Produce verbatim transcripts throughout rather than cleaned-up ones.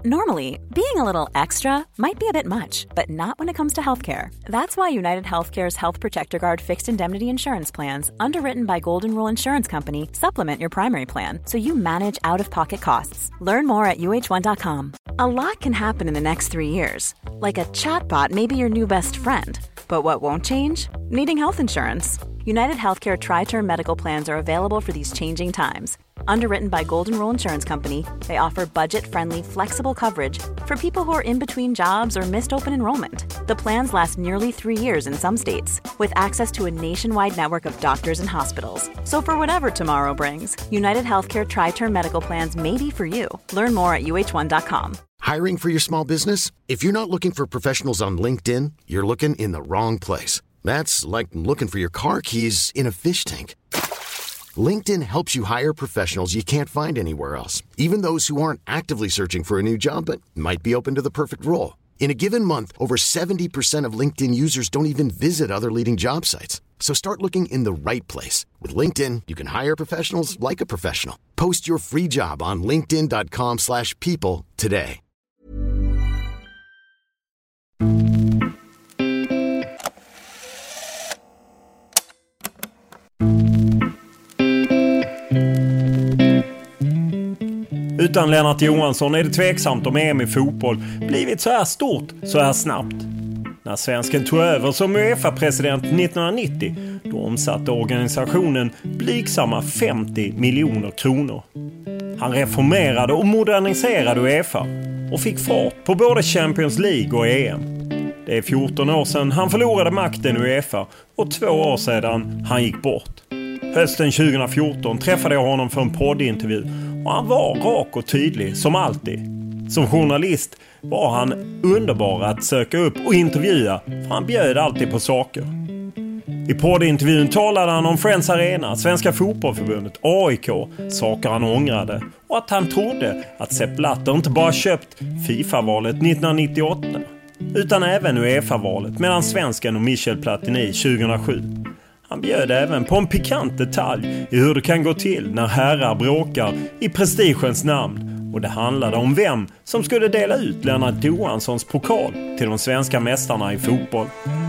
Normally, being a little extra might be a bit much, but not when it comes to healthcare. That's why United Healthcare's Health Protector Guard fixed indemnity insurance plans, underwritten by Golden Rule Insurance Company, supplement your primary plan so you manage out-of-pocket costs. Learn more at U H one dot com. A lot can happen in the next three years. Like a chatbot may be your new best friend. But what won't change? Needing health insurance. United Healthcare Tri-Term Medical Plans are available for these changing times. Underwritten by Golden Rule Insurance Company, they offer budget-friendly, flexible coverage for people who are in between jobs or missed open enrollment. The plans last nearly three years in some states, with access to a nationwide network of doctors and hospitals. So for whatever tomorrow brings, United Healthcare Tri-Term Medical Plans may be for you. Learn more at U H one dot com. Hiring for your small business? If you're not looking for professionals on LinkedIn, you're looking in the wrong place. That's like looking for your car keys in a fish tank. LinkedIn helps you hire professionals you can't find anywhere else, even those who aren't actively searching for a new job but might be open to the perfect role. In a given month, over seventy percent of LinkedIn users don't even visit other leading job sites. So start looking in the right place. With LinkedIn, you can hire professionals like a professional. Post your free job on linkedin dot com slash people today. Utan Lennart Johansson är det tveksamt om E M i fotboll blivit så här stort så här snabbt. När svensken tog över som UEFA-president nittonhundranittio, då omsatte organisationen blygsamma femtio miljoner kronor. Han reformerade och moderniserade UEFA och fick fart på både Champions League och E M. Det är fjorton år sedan han förlorade makten i UEFA och två år sedan han gick bort. Hösten tjugohundrafjorton träffade jag honom för en poddintervju och han var rak och tydlig som alltid. Som journalist var han underbar att söka upp och intervjua, för han bjöd alltid på saker. I poddintervjun talade han om Friends Arena, Svenska fotbollförbundet, A I K, saker han ångrade och att han trodde att Sepp Blatter inte bara köpt FIFA-valet nittonhundranittioåtta utan även UEFA-valet mellan svensken och Michel Platini tjugohundrasju. Han bjöd även på en pikant detalj i hur det kan gå till när herrar bråkar i prestigens namn, och det handlade om vem som skulle dela ut Lennart Johanssons pokal till de svenska mästarna i fotboll.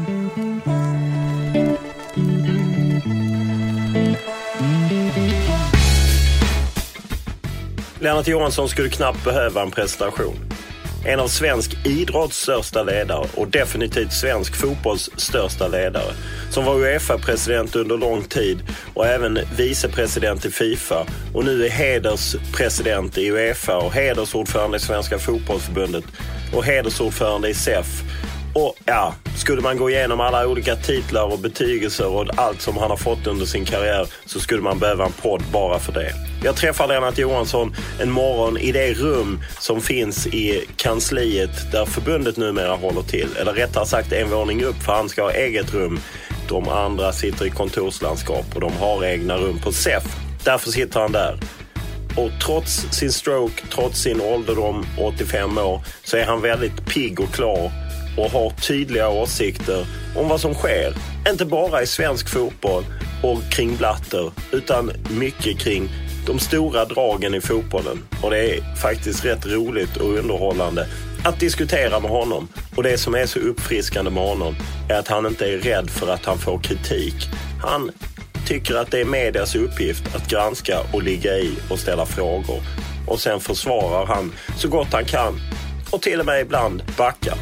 Lennart Johansson skulle knappt behöva en presentation. En av svensk idrotts största ledare och definitivt svensk fotbolls största ledare, som var UEFA-president under lång tid och även vicepresident i FIFA och nu är hederspresident i UEFA och hedersordförande i Svenska fotbollsförbundet och hedersordförande i S E F. Och ja, skulle man gå igenom alla olika titlar och betygelser och allt som han har fått under sin karriär, så skulle man behöva en podd bara för det. Jag träffade Lennart Johansson en morgon i det rum som finns i kansliet där förbundet numera håller till. Eller rättare sagt en våning upp, för han ska ha eget rum. De andra sitter i kontorslandskap och de har egna rum på S E F. Därför sitter han där. Och trots sin stroke, trots sin ålderdom, åttiofem år, så är han väldigt pigg och klar och har tydliga åsikter om vad som sker. Inte bara i svensk fotboll och kring Blatter, utan mycket kring de stora dragen i fotbollen. Och det är faktiskt rätt roligt och underhållande att diskutera med honom. Och det som är så uppfriskande med honom är att han inte är rädd för att han får kritik. Han tycker att det är medias uppgift att granska och ligga i och ställa frågor. Och sen försvarar han så gott han kan och till och med ibland backar.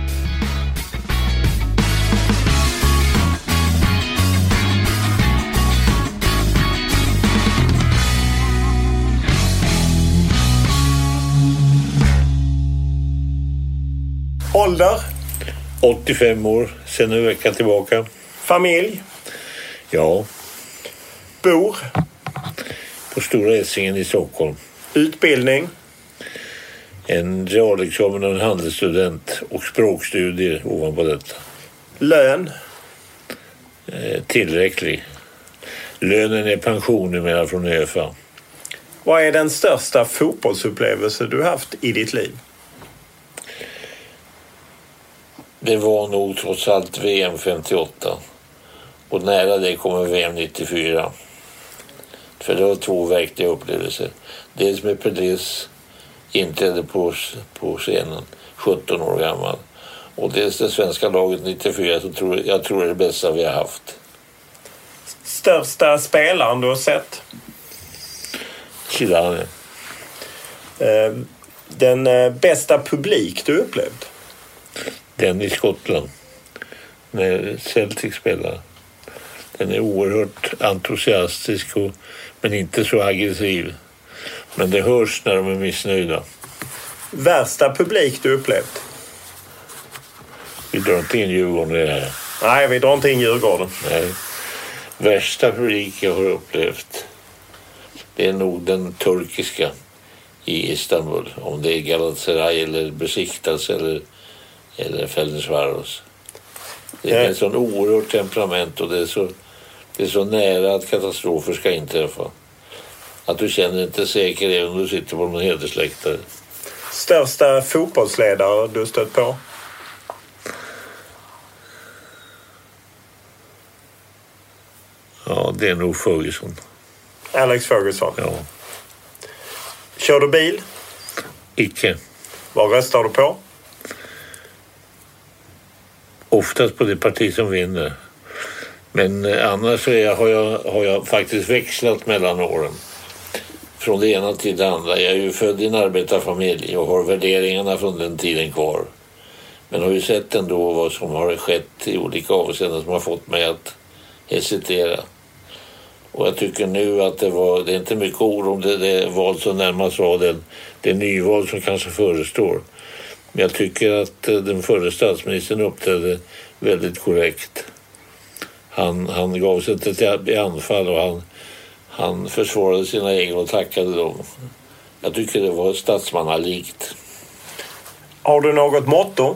Ålder? åttiofem år, sen en vecka tillbaka. Familj? Ja. Bor? På Stora Essingen i Stockholm. Utbildning? En realexamen och en handelsstudent och språkstudier ovanpå detta. Lön? Eh, tillräcklig. Lönen är pension numera från UEFA. Vad är den största fotbollsupplevelse du haft i ditt liv? Det var nog trots allt V M femtioåtta. Och nära det kommer V M nittiofyra. För det var två verkliga upplevelser. Dels med Pelés inträdde på, på scenen, sjutton år gammal. Och det är det svenska laget nittiofyra som tror, jag tror är det bästa vi har haft. Största spelaren du har sett? Zidane. Den bästa publik du upplevt? Den i Skottland. När Celtic spelar. Den är oerhört entusiastisk och, men inte så aggressiv. Men det hörs när de är missnöjda. Värsta publik du upplevt? Vi drar inte in Djurgården i det här. Nej, vi drar inte in Djurgården. Nej. Värsta publik jag har upplevt, det är nog den turkiska i Istanbul. Om det är Galatasaray eller Besiktas eller, eller Ferencvaros. Det är en sån oerhört temperament och det är, så, det är så nära att katastrofer ska inträffa. Att du känner dig inte säker även om du sitter på någon hedersläktare. Största fotbollsledare du stött på? Ja, det är nog Ferguson. Alex Ferguson? Ja. Kör du bil? Icke. Vad röstar du på? Oftast på det parti som vinner. Men annars är jag, har, jag, har jag faktiskt växlat mellan åren. Från det ena till det andra. Jag är ju född i en arbetarfamilj och har värderingarna från den tiden kvar. Men har ju sett ändå vad som har skett i olika avseenden som har fått mig att hesitera. Och jag tycker nu att det var, det är inte mycket oro om det, det val som närmast var det, det nyval som kanske förestår. Men jag tycker att den förre statsministern uppträdde väldigt korrekt. Han, han gav sig inte till anfall och han, han försvarade sina egna och tackade dem. Jag tycker det var statsmannalikt. Har du något motto?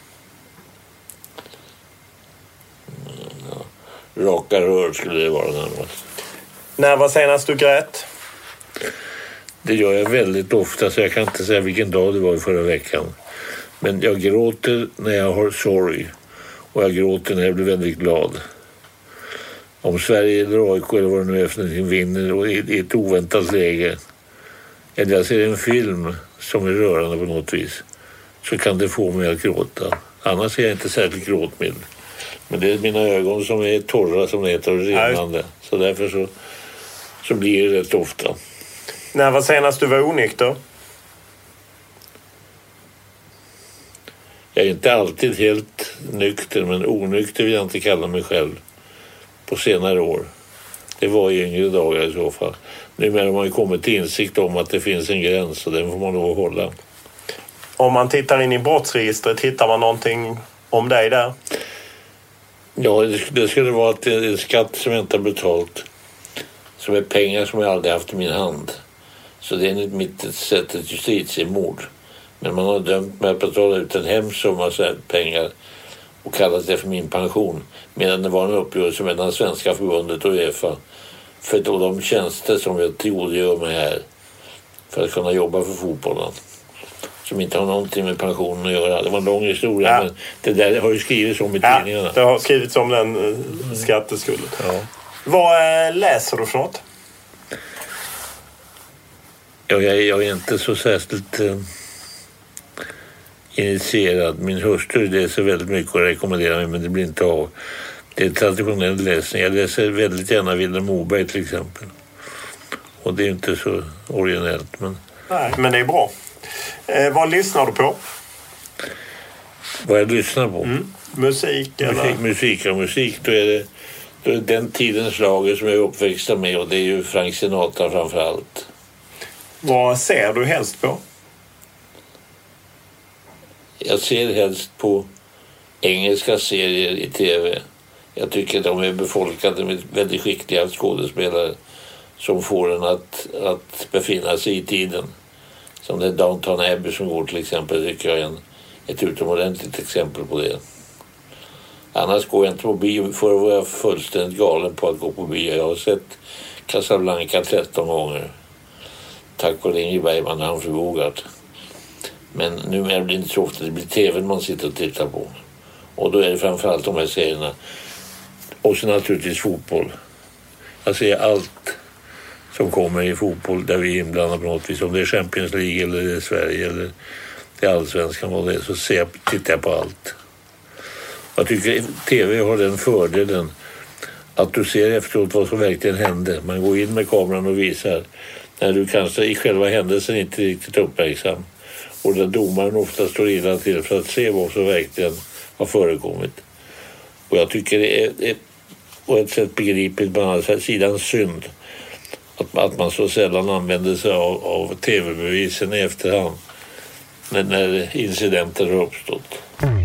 Ja, raka rör skulle det vara närmast. När var senast du grät? Det gör jag väldigt ofta så jag kan inte säga vilken dag det var i förra veckan. Men jag gråter när jag har sorg och jag gråter när jag blir väldigt glad. Om Sverige eller A I K eller vad det nu är för någonting vinner och i ett oväntat läge eller jag ser en film som är rörande på något vis så kan det få mig att gråta. Annars är jag inte särskilt gråtmild. Men det är mina ögon som är torra som det heter och rinnande. Så därför så, så blir det rätt ofta. När var senast du var onykter? Jag är inte alltid helt nykter, men onykter vill jag inte kalla mig själv på senare år. Det var i yngre dagar i så fall. Numera har man ju kommit till insikt om att det finns en gräns och den får man nog hålla. Om man tittar in i brottsregistret, hittar man någonting om dig där? Ja, det skulle vara att det är en skatt som jag inte har betalt. Som är pengar som jag aldrig haft i min hand. Så det är enligt mitt sätt ett justitiemord. Men man har dömt mig att betala ut en hemsk summa pengar och kallat det för min pension. Medan det var en uppgörelse mellan Svenska förbundet och UEFA för då de tjänster som jag tillgodogör mig här för att kunna jobba för fotbollen. Som inte har någonting med pensionen att göra. Det var en lång historia, ja. Men det där har ju skrivits om i ja, tidningarna. Det har skrivits om den uh, skatteskulden. Ja. Vad äh, läser du för något? Ja, jag, jag är inte så särskilt uh, initierad. Min hustru läser väldigt mycket och rekommenderar mig, men det blir inte av. Det är traditionell läsning. Jag läser väldigt gärna Vilhelm Moberg till exempel. Och det är inte så originellt. Men, Nej, men det är bra. Eh, vad lyssnar du på? Vad jag lyssnar på? Mm. Musik eller? Musik, musik och musik. Då är det, då är det den tidens lager som jag är uppväxta med och det är ju Frank Sinatra framför allt. Vad ser du helst på? Jag ser helst på engelska serier i tv. Jag tycker de är befolkade med väldigt skickliga skådespelare som får en att, att befinna sig i tiden. Som det Downton Abbey som går till exempel, tycker jag är en, ett utomordentligt exempel på det. Annars går jag inte på bio. Förr var jag fullständigt galen på att gå på bio. Jag har sett Casablanca tretton gånger. Tack vare Ingrid Bergman och Humphrey Bogart. Men nu är det inte så ofta. Det blir tvn man sitter och tittar på. Och då är det framförallt de här serierna. Och så naturligtvis fotboll. Jag ser allt som kommer i fotboll där vi är inblandade på något vis. Om det är Champions League eller det är Sverige eller det är allsvenskan vad det är, så ser jag, tittar jag på allt. Jag tycker tv har den fördelen att du ser efteråt vad som verkligen hände. Man går in med kameran och visar när du kanske i själva händelsen inte riktigt uppmärksam. Och där domaren ofta står illa till för att se vad som verkligen har förekommit. Och jag tycker det är, är på ett sätt begripligt på andra sidan synd att, att man så sällan använder sig av, av tv-bevisen i efterhand när, när incidenter har uppstått.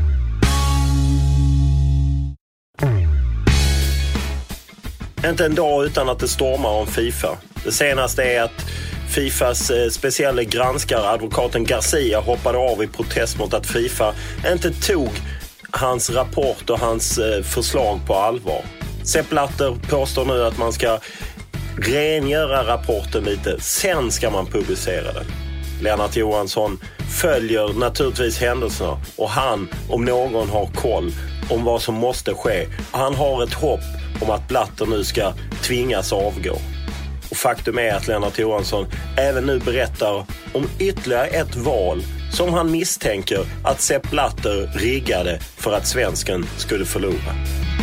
Inte en dag utan att det stormar om FIFA. Det senaste är att FIFAs eh, speciella granskare, advokaten Garcia, hoppade av i protest mot att FIFA inte tog hans rapport och hans eh, förslag på allvar. Sepp Blatter påstår nu att man ska rengöra rapporten lite, sen ska man publicera den. Lennart Johansson följer naturligtvis händelserna och han, om någon, har koll om vad som måste ske. Han har ett hopp om att Blatter nu ska tvingas avgå. Och faktum är att Lennart Johansson även nu berättar om ytterligare ett val som han misstänker att Sepp Blatter riggade för att svensken skulle förlora.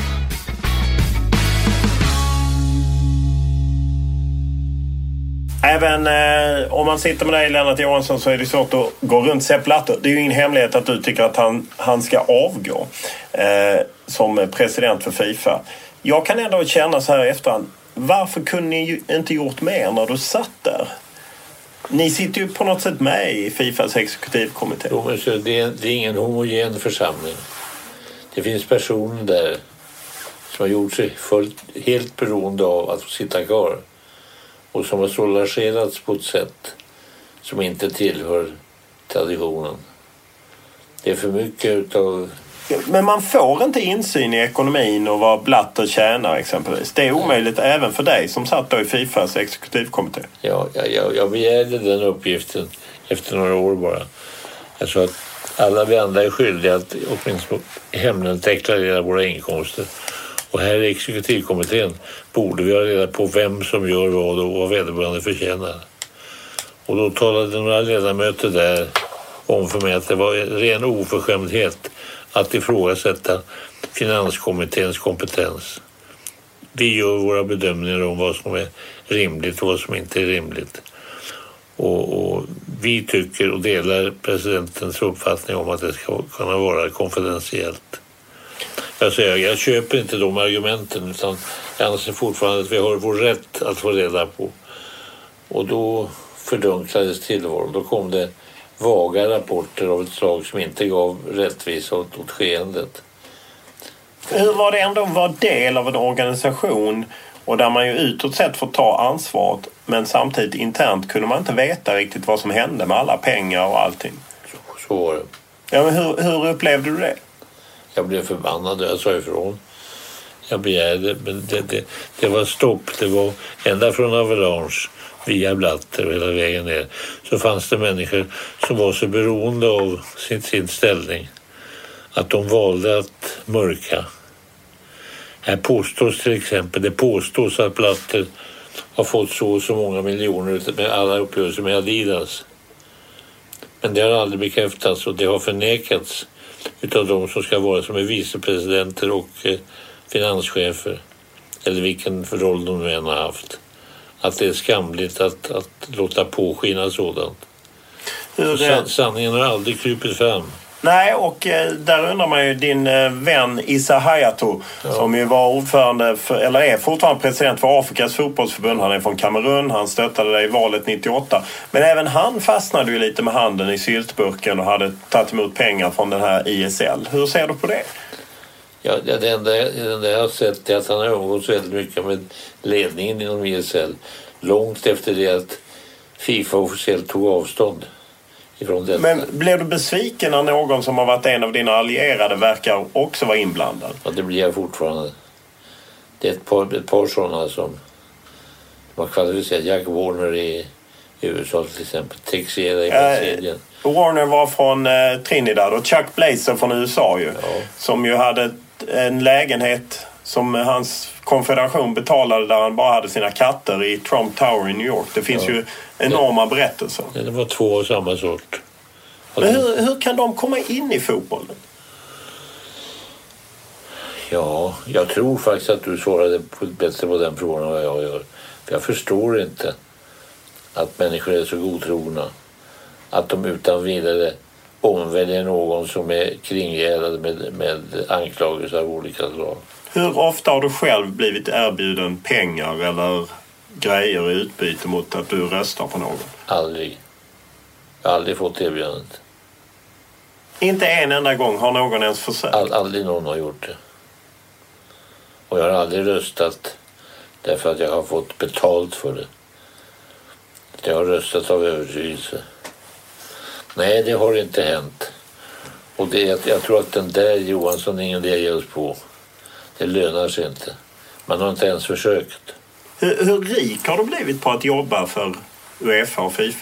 Även eh, om man sitter med dig, Lennart Johansson, så är det svårt att gå runt Sepp Blatter. Det är ju ingen hemlighet att du tycker att han, han ska avgå eh, som president för FIFA. Jag kan ändå känna så här i efterhand, varför kunde ni ju inte gjort mer när du satt där? Ni sitter ju på något sätt med i FIFAs exekutivkommitté. Jo, men så det, är, det är ingen homogen församling. Det finns personer där som har gjort sig fullt, helt beroende av att sitta kvar. Och som har soulagerats på ett sätt som inte tillhör traditionen. Det är för mycket utav... Men man får inte insyn i ekonomin och vad Blatter tjänar exempelvis. Det är omöjligt ja. Även för dig som satt då i FIFAs exekutivkommitté. Ja, jag, jag begärde den uppgiften efter några år bara. Jag sa att alla vi andra är skyldiga att åtminstone hemligen deklarera våra inkomster. Och här i exekutivkommittén borde vi ha reda på vem som gör vad och vad vederbörande förtjänar. Och då talade några ledamöter där om för mig att det var ren oförskämdhet att ifrågasätta finanskommitténs kompetens. Vi gör våra bedömningar om vad som är rimligt och vad som inte är rimligt. Och, och vi tycker och delar presidentens uppfattning om att det ska kunna vara konfidentiellt. Jag säger, jag köper inte de argumenten, utan jag anser fortfarande att vi har vår rätt att få reda på. Och då fördunklades tillvaron. Då kom det vaga rapporter av ett slag som inte gav rättvisa åt, åt skeendet. Hur var det ändå att vara del av en organisation och där man ju utåt sett får ta ansvaret, men samtidigt internt kunde man inte veta riktigt vad som hände med alla pengar och allting? Så, så var det. Ja, men hur, hur upplevde du det? Jag blev förbannad, jag sa ifrån. Jag begärde, men det, det, det var stopp. Det var ända från Avalanche via Blatter och hela vägen ner. Så fanns det människor som var så beroende av sin, sin ställning att de valde att mörka. Här påstås till exempel, det påstås att Blatter har fått så och så många miljoner med alla uppgörelser med Adidas. Men det har aldrig bekräftats och det har förnekats utav de som ska vara som är vicepresidenter och eh, finanschefer, eller vilken roll de nu än har haft, att det är skamligt att, att låta påskina sådant. Hur det... San, sanningen har aldrig krypit fram. Nej, och eh, där undrar man ju din eh, vän Issa Hayatou, ja. Som ju var ordförande för, eller är fortfarande president för Afrikas fotbollsförbund. Han är från Kamerun, han stöttade dig i valet nittioåtta. Men även han fastnade ju lite med handen i syltburken och hade tagit emot pengar från den här I S L. Hur ser du på det? Ja, det enda, det enda jag har sett är att han har umgåtts väldigt mycket med ledningen inom I S L. Långt efter det att FIFA officiellt tog avstånd. Men blev du besviken när någon som har varit en av dina allierade verkar också vara inblandad? Ja, det blir jag fortfarande. Det är ett par, ett par sådana som man kvalificerar. Jack Warner i U S A till exempel. Texera i Brasilien. Äh, Warner var från eh, Trinidad och Chuck Blazer från U S A ju. Ja. Som ju hade en lägenhet som hans konfederation betalade där han bara hade sina katter i Trump Tower i New York. Det finns ja. ju enorma det, berättelser. Det var två av samma sort. Men hur, hur kan de komma in i fotbollen? Ja, jag tror faktiskt att du svarade bättre på den frågan än vad jag gör. För jag förstår inte att människor är så godtrogna. Att de utan vidare omväljer någon som är kringgärdad med, med anklagelser av olika slag. Hur ofta har du själv blivit erbjuden pengar eller grejer i utbyte mot att du röstar på någon? Aldrig. Jag har aldrig fått erbjudandet. Inte en enda gång har någon ens försökt? All, aldrig någon har gjort det. Och jag har aldrig röstat därför att jag har fått betalt för det. Jag har röstat av övertygelse. Nej, det har inte hänt. Och det, jag tror att den där Johansson ingen det ger oss på. Det lönar sig inte. Man har inte ens försökt. Hur, hur rik har du blivit på att jobba för UEFA och FIFA?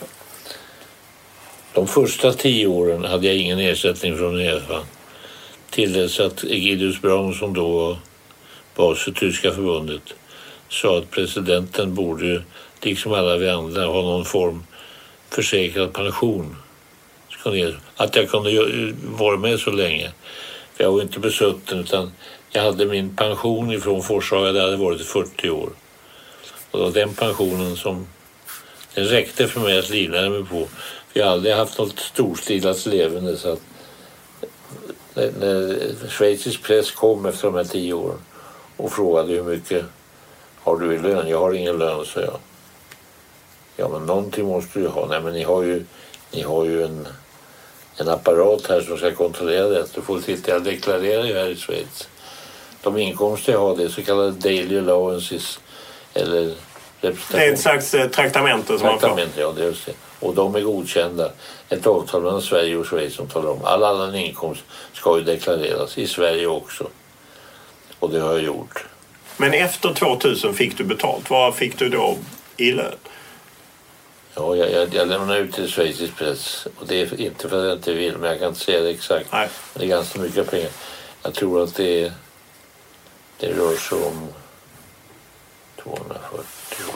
De första tio åren hade jag ingen ersättning från UEFA. Till dess att Egidius Braun, som då var bas för tyska förbundet, sa att presidenten borde, liksom alla vi andra, ha någon form försäkrad pension. Att jag kunde vara med så länge. För jag var inte besutten, utan jag hade min pension ifrån Forshaga, där hade varit fyrtio år. Och det var den pensionen som den räckte för mig att livnära mig på. För jag har aldrig haft något storstilat levande. Så att när, när schweizisk press kom efter de här tio åren och frågade hur mycket har du i lön? Jag har ingen lön, sa jag. Ja, men någonting måste du ha. Nej, men ni har ju, ni har ju en, en apparat här som ska kontrollera det. Du får titta, jag deklarerar ju här i Schweiz. De inkomster jag har, det är så kallade daily allowances eller representation. Det är ett slags eh, traktamente som traktamente, man får. Ja, det är just det. Och de är godkända. Ett avtal mellan Sverige och Schweiz som talar om all annan inkomst ska ju deklareras i Sverige också. Och det har jag gjort. Men efter tvåtusen fick du betalt. Vad fick du då i lön? Ja, jag, jag, jag lämnar ut till schweizisk press. Och det är inte för att jag inte vill, men jag kan inte säga det exakt. Nej. Det är ganska mycket pengar. Jag tror att det, det rör sig om tvåhundrafyrtio.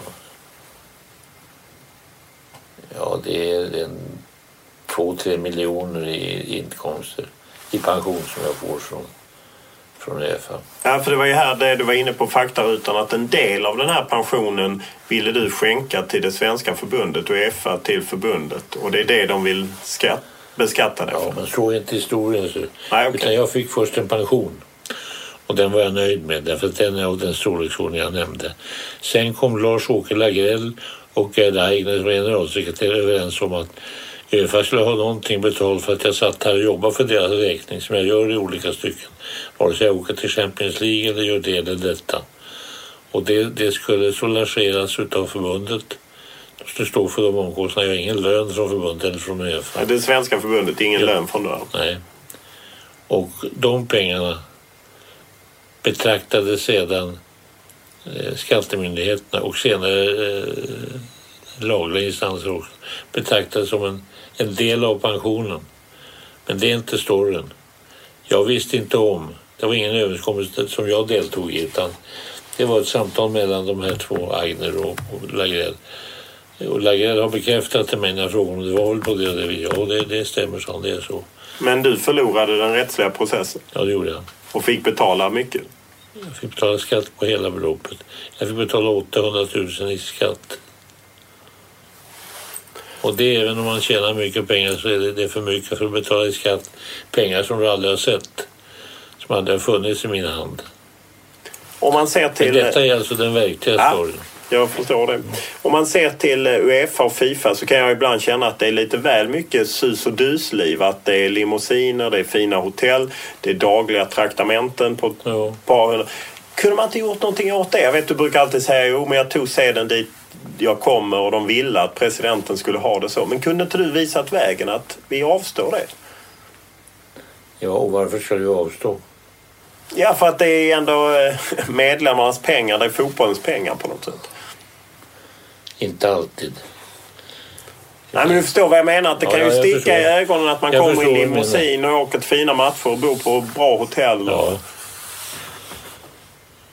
Ja, det är en två, tre miljoner i inkomster. I pension som jag får från, från UEFA. Ja, för det var ju här det du var inne på faktarutan, att en del av den här pensionen ville du skänka till det svenska förbundet och UEFA till förbundet. Och det är det de vill skatt, beskatta det för. Ja, men så är inte historien. Så. Nej, okay. Utan jag fick först en pension. Och den var jag nöjd med, därför att den är av den storleksordning jag nämnde. Sen kom Lars-Åke Lagrell och Gerd Aigner som generalsekreterare överens om att UEFA skulle ha någonting betalt för att jag satt här och jobbade för deras räkning, som jag gör i olika stycken. Vare sig jag åker till Champions League eller gör det eller detta. Och det, det skulle soulageras utav förbundet. De skulle stå för de omkostnaderna. Jag har ingen lön från förbundet eller från UEFA. Ja, det svenska förbundet, ingen ja. lön från det. Nej. Och de pengarna betraktade sedan eh, skattemyndigheterna och senare eh, lagliga instanser också betraktade som en, en del av pensionen. Men det är inte storyn. Jag visste inte om, det var ingen överenskommelse som jag deltog i, utan det var ett samtal mellan de här två, Aigner och, och Lagrell. Och Lagrell har bekräftat till mig när jag frågade om det var väl på det och det. Ja, det, det stämmer, så det är så. Men du förlorade den rättsliga processen? Ja, det gjorde jag. Och fick betala mycket? Jag fick betala skatt på hela beloppet. Jag fick betala åttahundratusen i skatt. Och det, även om man tjänar mycket pengar, så är det, det är för mycket för att betala i skatt. Pengar som du aldrig har sett. Som aldrig har funnits i min hand. Om man ser till... Men detta är alltså den verkliga ja, storyn. Jag förstår det. Om man ser till UEFA och FIFA så kan jag ibland känna att det är lite väl mycket sus- och dusliv. Att det är limousiner, det är fina hotell, det är dagliga traktamenten på ett ja. par hundra. Kunde man inte gjort någonting åt det? Jag vet, du brukar alltid säga jo, men jag tog sedan dit jag kommer och de ville att presidenten skulle ha det så. Men kunde inte du visat vägen att vi avstår det? Ja, och varför ska du avstå? Ja, för att det är ändå medlemmarnas pengar, det är fotbollens pengar på något sätt. Inte alltid. Nej, men du förstår vad jag menar. Att det ja, kan ju sticka förstår. i ögonen att man jag kommer i limousin och åker till fina matcher och bor på bra hotell. Och... Ja.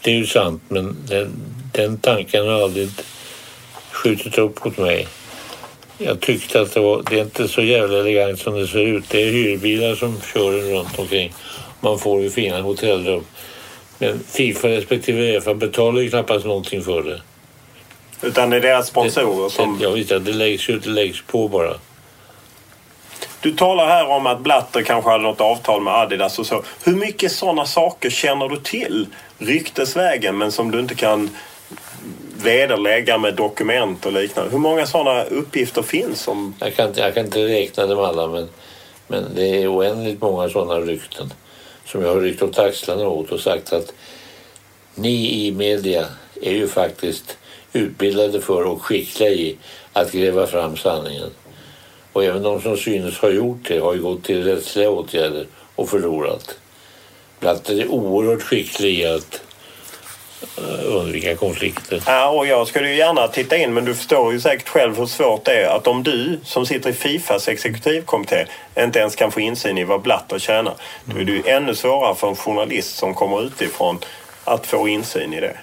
det är ju sant, men den, den tanken har aldrig skjutit upp mot mig. Jag tyckte att det, var, det är inte så jävla elegant som det ser ut. Det är hyrbilar som kör runt omkring. Man får ju fina hotellrum. Men FIFA respektive UEFA betalar ju knappast någonting för det. Utan det är deras sponsorer som... Jag vet att det läggs ju, det läggs på bara. Du talar här om att Blatter kanske hade något avtal med Adidas och så. Hur mycket sådana saker känner du till ryktesvägen men som du inte kan vederlägga med dokument och liknande? Hur många sådana uppgifter finns? Som... Jag, kan, jag kan inte räkna dem alla, men, men det är oändligt många sådana rykten som jag har ryckt åt axlarna åt och sagt att ni i media är ju faktiskt utbildade för och skickliga i att gräva fram sanningen. Och även de som synes ha gjort det har ju gått till rättsliga åtgärder och förlorat. Blatter är oerhört skicklig i att undvika konflikter. Ja, och jag skulle ju gärna titta in, men du förstår ju säkert själv hur svårt det är att om du som sitter i FIFAs exekutivkommitté inte ens kan få insyn i vad Blatter tjänar, då är det ju ännu svårare för en journalist som kommer utifrån att få insyn i det.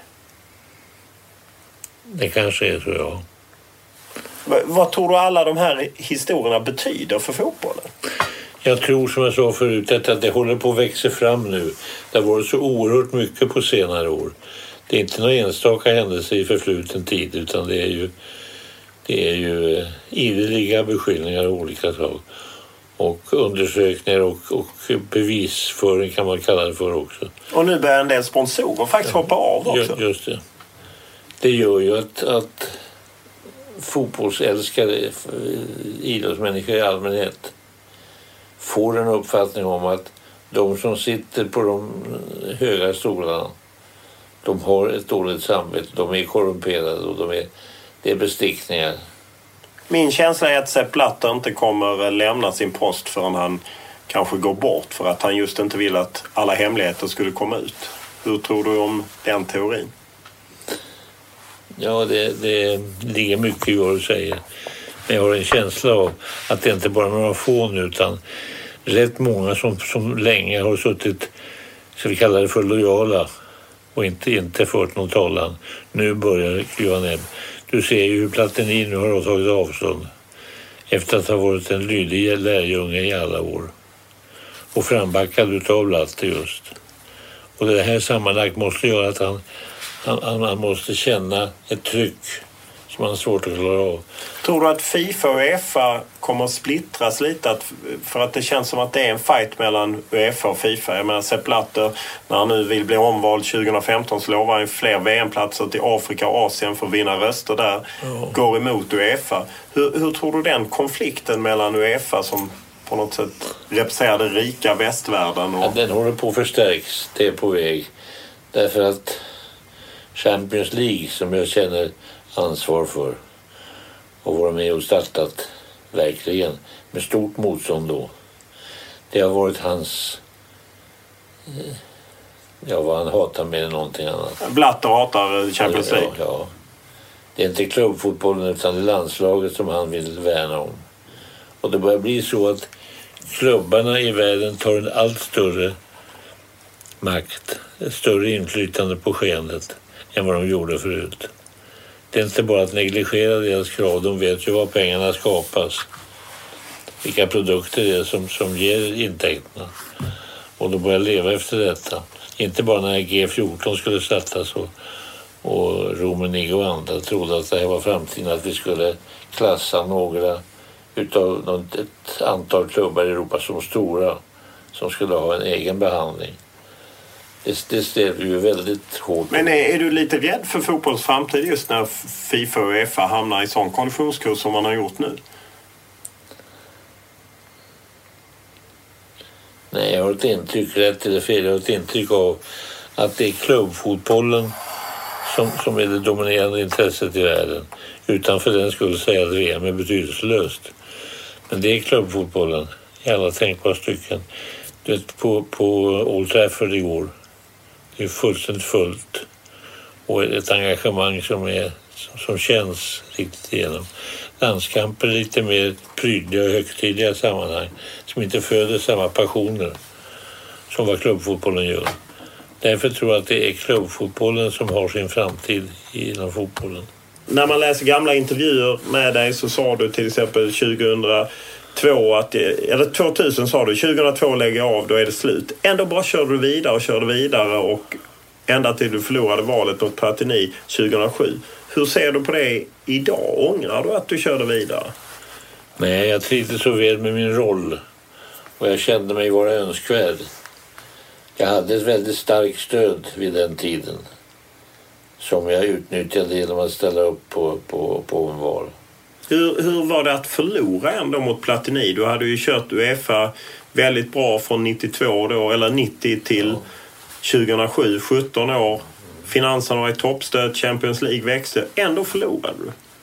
Det kanske är så, ja. V- vad tror du alla de här historierna betyder för fotbollen? Jag tror, som jag sa förut, att det håller på att växa fram nu. Det har varit så oerhört mycket på senare år. Det är inte några enstaka händelser i förfluten tid, utan det är ju, det är ju ideliga beskyllningar av olika slag. Och undersökningar och, och bevisföring kan man kalla det för också. Och nu börjar en del sponsorer faktiskt hoppa av också. Just det. Det gör ju att, att fotbollsälskare, idrottsmänniskor i allmänhet får en uppfattning om att de som sitter på de höga stolarna, de har ett dåligt samvete, de är korrumperade och de är, det är bestickningar. Min känsla är att Sepp Blatter inte kommer lämna sin post förrän han kanske går bort, för att han just inte vill att alla hemligheter skulle komma ut. Hur tror du om den teorin? Ja, det, det ligger mycket i vad du säger. Men jag har en känsla av att det inte bara är några få nu, utan rätt många som, som länge har suttit, ska vi kalla det för lojala, och inte, inte fört någon talan. Nu börjar kliva ner. Du ser ju hur Platini nu har tagit avstånd efter att ha varit en lydig lärjunge i alla år. Och frambackad utav Blatter just. Och det här sammanlagt måste göra att han, han, han måste känna ett tryck som han har svårt att klara av. Tror du att FIFA och UEFA kommer att splittras lite? Att, för att det känns som att det är en fight mellan UEFA och FIFA. Jag menar, Sepp Blatter, när han nu vill bli omvald tjugo femton, så lovar han fler V M-platser till Afrika och Asien för att vinna röster där. Ja. Går emot UEFA. Hur, hur tror du den konflikten mellan UEFA, som på något sätt representerar den rika västvärlden? Och... Ja, den håller på att förstärks. Det är på väg. Därför att Champions League, som jag känner ansvar för och vara med och startat verkligen med stort motstånd då. Det har varit hans, ja, vad han hatar mer än någonting annat. Blatter hatar Champions League. Ja, ja. Det är inte klubbfotbollen utan det är landslaget som han vill värna om. Och det börjar bli så att klubbarna i världen tar en allt större makt, ett större inflytande på skeendet än vad de gjorde förut. Det är inte bara att negligera deras krav, de vet ju var pengarna skapas. Vilka produkter det är som, som ger intäkterna. Och de börjar leva efter detta. Inte bara när G fjorton skulle startas och, och Rummenigge och andra trodde att det här var framtiden, att vi skulle klassa några utav ett antal klubbar i Europa som stora, som skulle ha en egen behandling. Det, det ställer ju väldigt hårt. Men är, är du lite rädd för fotbolls framtid just när FIFA och UEFA hamnar i sån konditionskurs som man har gjort nu? Nej, jag har ett intryck, rätt eller fel, jag har ett intryck av att det är klubbfotbollen som, som är det dominerande intresset i världen. Utan för den skulle säga att V M är betydelselöst. Men det är klubbfotbollen i alla tänkbara stycken. Du vet, på, på Old Trafford igår. Det är fullständigt fullt. Och ett engagemang som, är, som, som känns riktigt igenom. Landskamper lite mer prydliga och högtidliga sammanhang. Som inte föder samma passioner som vad klubbfotbollen gör. Därför tror jag att det är klubbfotbollen som har sin framtid inom fotbollen. När man läser gamla intervjuer med dig så sa du till exempel tjugohundratvå att, eller tvåtusen sa du, tjugohundratvå lägger jag av, då är det slut. Ändå bara körde du vidare och körde vidare och ända till du förlorade valet mot Platini tjugohundrasju. Hur ser du på det idag? Ångrar du att du körde vidare? Nej, jag trivdes så väl med min roll och jag kände mig vara önskvärd. Jag hade ett väldigt starkt stöd vid den tiden som jag utnyttjade genom att ställa upp på, på, på en val. Hur, hur var det att förlora ändå mot Platini? Du hade ju kört UEFA väldigt bra från nittiotvå då, eller nittio till ja. tjugohundrasju, sjutton år. Finanserna var i toppstöd, Champions League växte. Ändå förlorade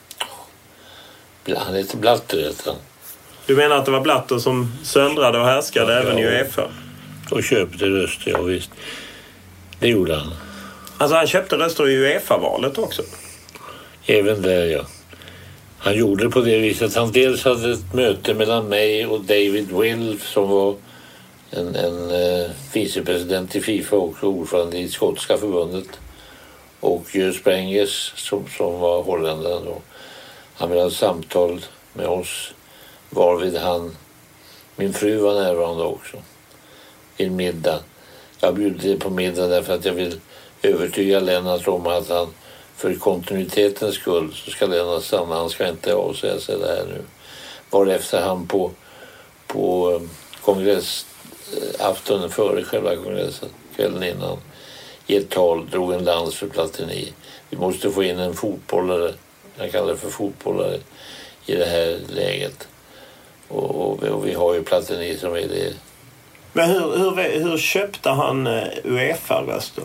du. Han heter Blatter, heter han. Du menar att det var Blatter som söndrade och härskade ja, även i UEFA? Och köpte röster, ja visst. Det gjorde han. Alltså han köpte röster i UEFA-valet också? Även där, ja. Han gjorde det på det viset. Han dels hade ett möte mellan mig och David Will som var en, en eh, vicepresident i FIFA och ordförande i skotska förbundet. Och Jö Sprengers som, som var holländare då. Han ville ha ett samtal med oss varvid han, min fru var närvarande också. I en middag. Jag bjöd på middag därför att jag vill övertyga Lennart om att han för kontinuitetens skull så ska Lennart stanna. Han ska inte avsäga sig det här nu. Varefter han på, på kongressaftonen före själva kongressen, kvällen innan, i ett tal drog en lans för Platini. Vi måste få in en fotbollare, jag kallar det för fotbollare, i det här läget. Och, och, och vi har ju Platini som är det. Men hur, hur, hur köpte han UEFA-röster?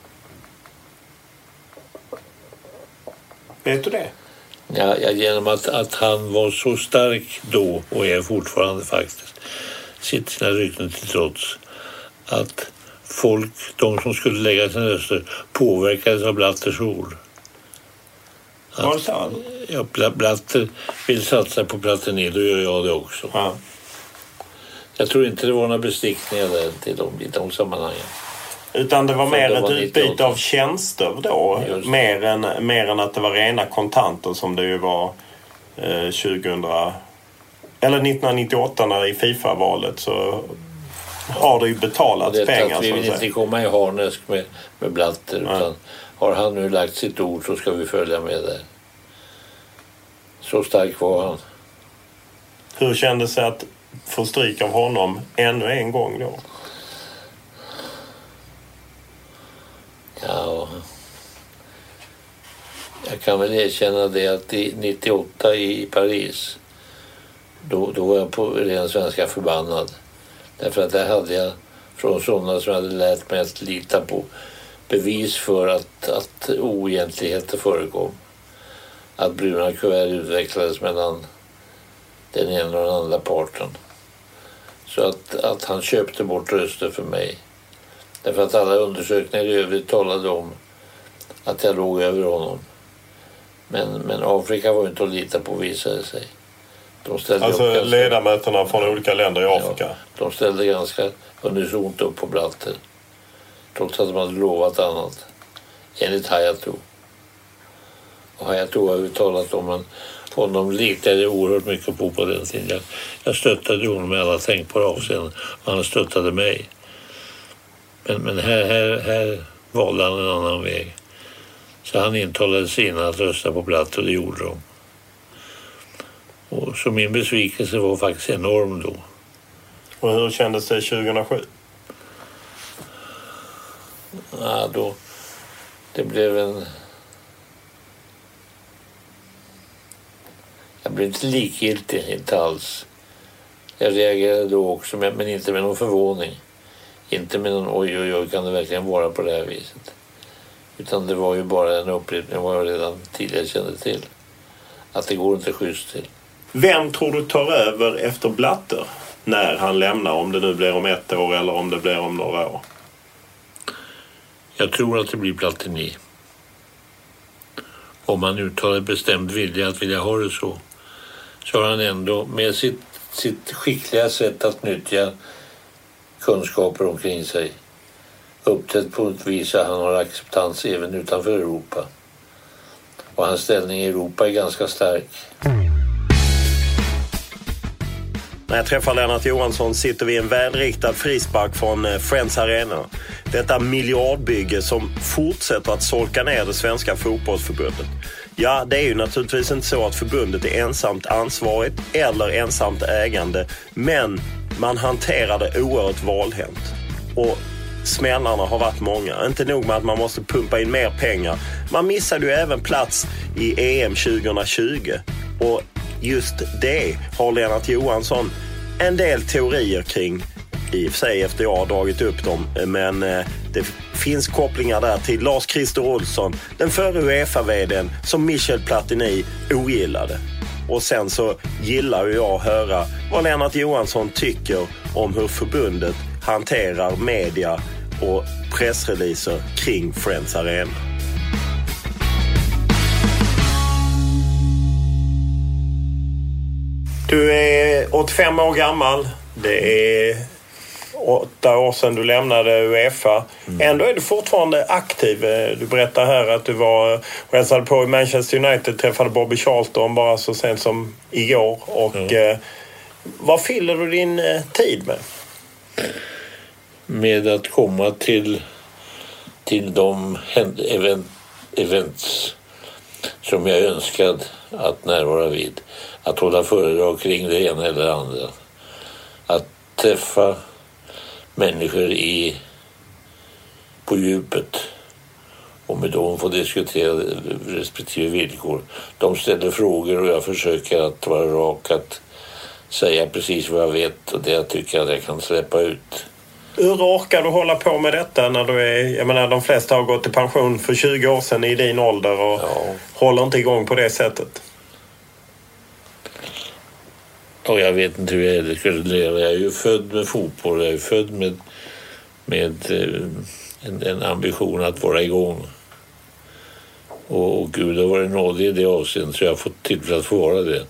Vet du det? Ja, ja genom att, att han var så stark då och är fortfarande faktiskt, sitt sina rykten till trots, att folk, de som skulle lägga sina röster, påverkades av Blatters ord. Vad sa han? Ja, Blatter vill satsa på Platini, då gör jag det också. Ja. Jag tror inte det var några bestickningar där till dem i de sammanhangen. Utan det var Så mer det ett var utbyte av tjänster då. Mer än, mer än att det var rena kontanter som det ju var eh, tjugohundra eller nittonhundranittioåtta när i FIFA-valet så har det ju betalats det pengar. Att vi vill inte komma i harnesk med, med Blatter utan ja. Har han nu lagt sitt ord så ska vi följa med där. Så stark var han. Hur kändes det att få stryk av honom ännu en gång då? Ja, jag kan väl erkänna det att i nittioåtta i Paris då, då var jag på ren svenska förbannad. Därför att där hade jag från sådana som hade lärt mig att lita på bevis för att, att oegentligheter förekom. Att bruna kuvert utvecklades mellan den ena och den andra parten. Så att, att han köpte bort röster för mig. Därför att alla undersökningar i övrigt talade om att jag låg över honom. Men, men Afrika var inte att lita på, visade sig. De ställde alltså ganska, ledamöterna från olika länder i Afrika? Ja, de ställde ganska unisont upp på Blatter. Trots att de hade lovat annat. Enligt Hayatou. Och Hayatou har ju talat om en honom litade oerhört mycket på på den tiden. Jag, jag stöttade honom med alla tänkbara avseenden. Och han stöttade mig. Men, men här, här, här valde han en annan väg. Så han intalade sina att rösta på Blatter och det gjorde de. Och så min besvikelse var faktiskt enorm då. Och hur kändes det tjugohundrasju? Ja, då... Det blev en... Jag blev inte likgiltig, inte alls. Jag reagerade då också, men inte med någon förvåning. Inte med någon oj, oj, oj, kan det verkligen vara på det här viset. Utan det var ju bara en upprepning av vad jag redan tidigare kände till. Att det går inte schysst till. Vem tror du tar över efter Blatter när han lämnar? Om det nu blir om ett år eller om det blir om några år? Jag tror att det blir Platini. Om han uttalar bestämd vilja att vilja ha det så. Så har han ändå med sitt, sitt skickliga sätt att nyttja kunskaper omkring sig uppträtt på ett vis att han har acceptans även utanför Europa. Och hans ställning i Europa är ganska stark. När jag träffar Lennart Johansson sitter vi i en välriktad frispark från Friends Arena. Detta miljardbygge som fortsätter att solka ner det svenska fotbollsförbundet. Ja, det är ju naturligtvis inte så att förbundet är ensamt ansvarigt eller ensamt ägande, men man hanterar det oerhört valhänt. Och smällarna har varit många. Inte nog med att man måste pumpa in mer pengar. Man missade ju även plats i E M tjugohundratjugo. Och just det har Lennart Johansson en del teorier kring. I och för sig efter jag har dragit upp dem. Men eh, det finns kopplingar där till Lars-Christer Olsson, den förre UEFA-vdn som Michel Platini ogillade. Och sen så gillar ju jag att höra vad Lennart Johansson tycker om hur förbundet hanterar media och pressreleaser kring Friends Arena. Du är åttiofem år gammal. Det är åtta år sedan du lämnade UEFA. Mm. Ändå är du fortfarande aktiv. Du berättar här att du var och hälsade på i Manchester United, träffade Bobby Charlton bara så sent som igår. Och mm. eh, vad fyller du din eh, tid med? Med att komma till, till de event, events som jag önskade att närvara vid. Att hålla föredrag kring det ena eller det andra. Att träffa människor i, på djupet och med dem få diskutera respektive villkor. De ställer frågor och jag försöker att vara rak, att säga precis vad jag vet och det jag tycker att jag kan släppa ut. Hur orkar du hålla på med detta när du är, jag menar de flesta har gått i pension för tjugo år sedan i din ålder och ja. håller inte igång på det sättet? Och jag vet inte hur jag skulle leva. Jag är ju född med fotboll. Jag är född med, med en, en ambition att vara igång. Och, och Gud har varit nådig i det avseendet så jag har fått tillfälle att få vara det.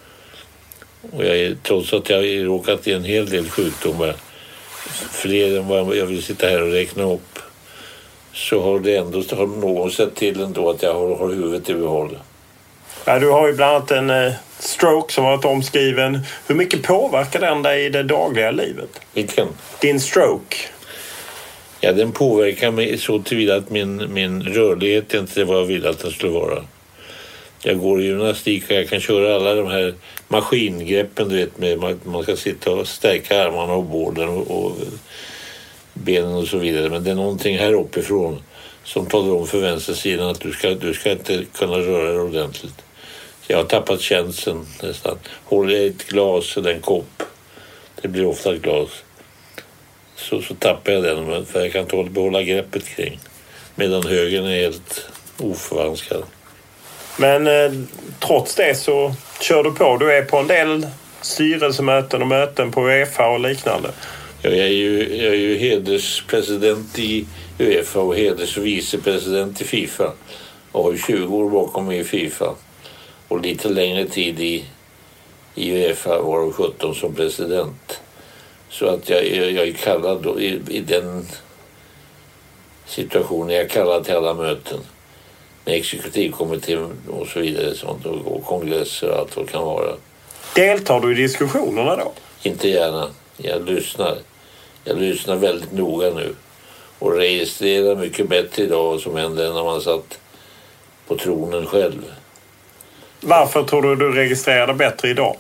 Och jag är, trots att jag har råkat i en hel del sjukdomar, fler än vad jag vill sitta här och räkna upp, så har det ändå har någon sett till ändå att jag har, har huvudet i behåll. Ja, du har ju bland annat en eh, stroke som varit omskriven. Hur mycket påverkar den dig i det dagliga livet? Vilken? Din stroke. Ja, den påverkar mig så tillvida att min, min rörlighet inte är vad jag vill att den skulle vara. Jag går i gymnastik och jag kan köra alla de här maskingreppen, du vet, med man, man ska sitta och stärka armarna och bålen och, och benen och så vidare. Men det är någonting här uppifrån som talar om för vänstersidan att du ska, du ska inte kunna röra dig ordentligt. Så jag har tappat känseln nästan. Håller jag ett glas eller en kopp, det blir ofta ett glas, så, så tappar jag den, för jag kan inte behålla greppet kring. Medan högen är helt oförvanskad. Men eh, trots det så kör du på. Du är på en del styrelsemöten och möten på UEFA och liknande. Ja, jag är ju, jag är ju hederspresident i UEFA och heders- och vicepresident i FIFA. Och har ju tjugo år bakom mig i FIFA. Och lite längre tid i, i UEFA var sjutton som president. Så att jag, jag, jag är kallad då, i, i den situationen. Jag är kallad till alla möten. Med exekutivkommittén och så vidare. Sånt, och, och kongresser och allt vad det kan vara. Deltar du i diskussionerna då? Inte gärna. Jag lyssnar. Jag lyssnar väldigt noga nu. Och registrerar mycket bättre idag som hände när man satt på tronen själv. Varför tror du du registrerar bättre idag?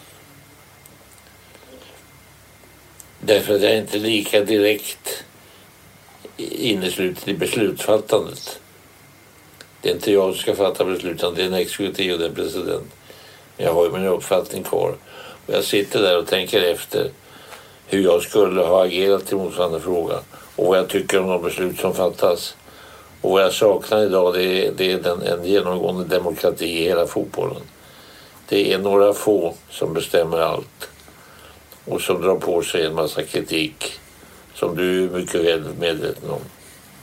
Därför att jag inte är lika direkt inneslutet i beslutsfattandet. Det är inte jag som ska fatta besluten, det är en exekutiv och en president. Men jag har ju min uppfattning kvar. Och jag sitter där och tänker efter hur jag skulle ha agerat i motsvarande fråga. Och vad jag tycker om de beslut som fattas. Och vad jag saknar idag, det är, det är den, en genomgående demokrati i hela fotbollen. Det är några få som bestämmer allt. Och som drar på sig en massa kritik. Som du är mycket väl medveten om.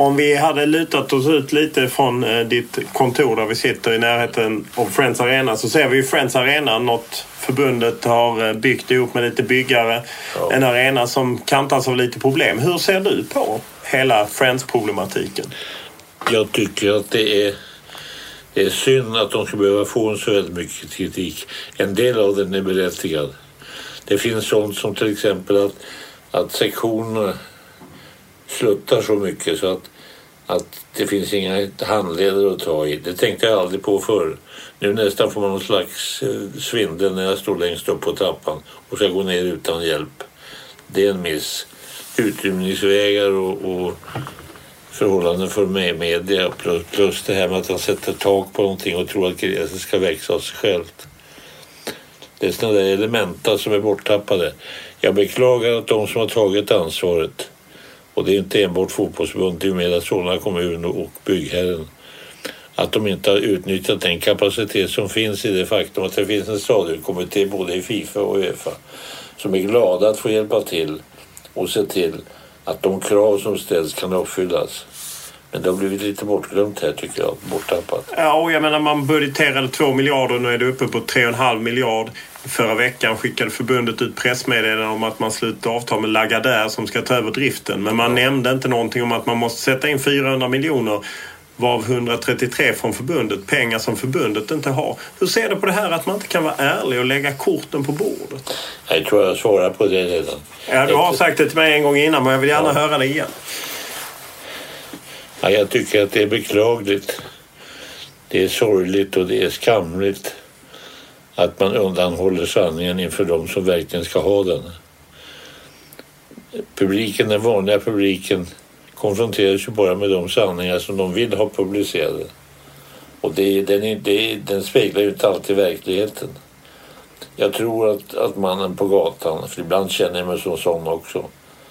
Om vi hade lutat oss ut lite från eh, ditt kontor där vi sitter i närheten av Friends Arena, så ser vi ju Friends Arena, något förbundet har byggt ihop med lite byggare. Ja. En arena som kantas av lite problem. Hur ser du på hela Friends-problematiken? Jag tycker att det är, det är synd att de ska behöva få en så väldigt mycket kritik. En del av den är berättigad. Det finns sånt som till exempel att, att sektionerna sluttar så mycket så att, att det finns inga handledare att ta i. Det tänkte jag aldrig på förr. Nu nästan får man någon slags svindel när jag står längst upp på trappan och ska gå ner utan hjälp. Det är en miss. Utrymningsvägar och, och förhållanden för mig media plus, plus det här med att han sätter tak på någonting och tror att gräset ska växa av sig självt. Det är sådana där elementa som är borttappade. Jag beklagar att de som har tagit ansvaret, och det är inte enbart fotbollsförbundet, det är med Solna kommun och byggherren, att de inte har utnyttjat den kapacitet som finns i det faktum att det finns en stadionkommitté både i FIFA och UEFA som är glada att få hjälpa till och se till att de krav som ställs kan uppfyllas. Men det har blivit lite bortglömt här, tycker jag, borttappat. Ja, och jag menar, man budgeterade två miljarder och nu är det uppe på tre och en halv miljard. Förra veckan skickade förbundet ut pressmeddelande om att man slutar avtal med Lagardère som ska ta över driften. Men man nämnde inte någonting om att man måste sätta in fyrahundra miljoner, varav hundratrettiotre från förbundet. Pengar som förbundet inte har. Hur ser du på det här att man inte kan vara ärlig och lägga korten på bordet? Jag tror jag svarar på det redan. Ja, du har sagt det till mig en gång innan, men jag vill gärna ja. höra det igen. Ja, jag tycker att det är beklagligt. Det är sorgligt och det är skamligt att man undanhåller sanningen inför de som verkligen ska ha den. Publiken, den vanliga publiken, konfronteras ju bara med de sanningar som de vill ha publicerade. Och det, den, är, det, den speglar ju inte alltid verkligheten. Jag tror att, att mannen på gatan, för ibland känner jag mig som sån också,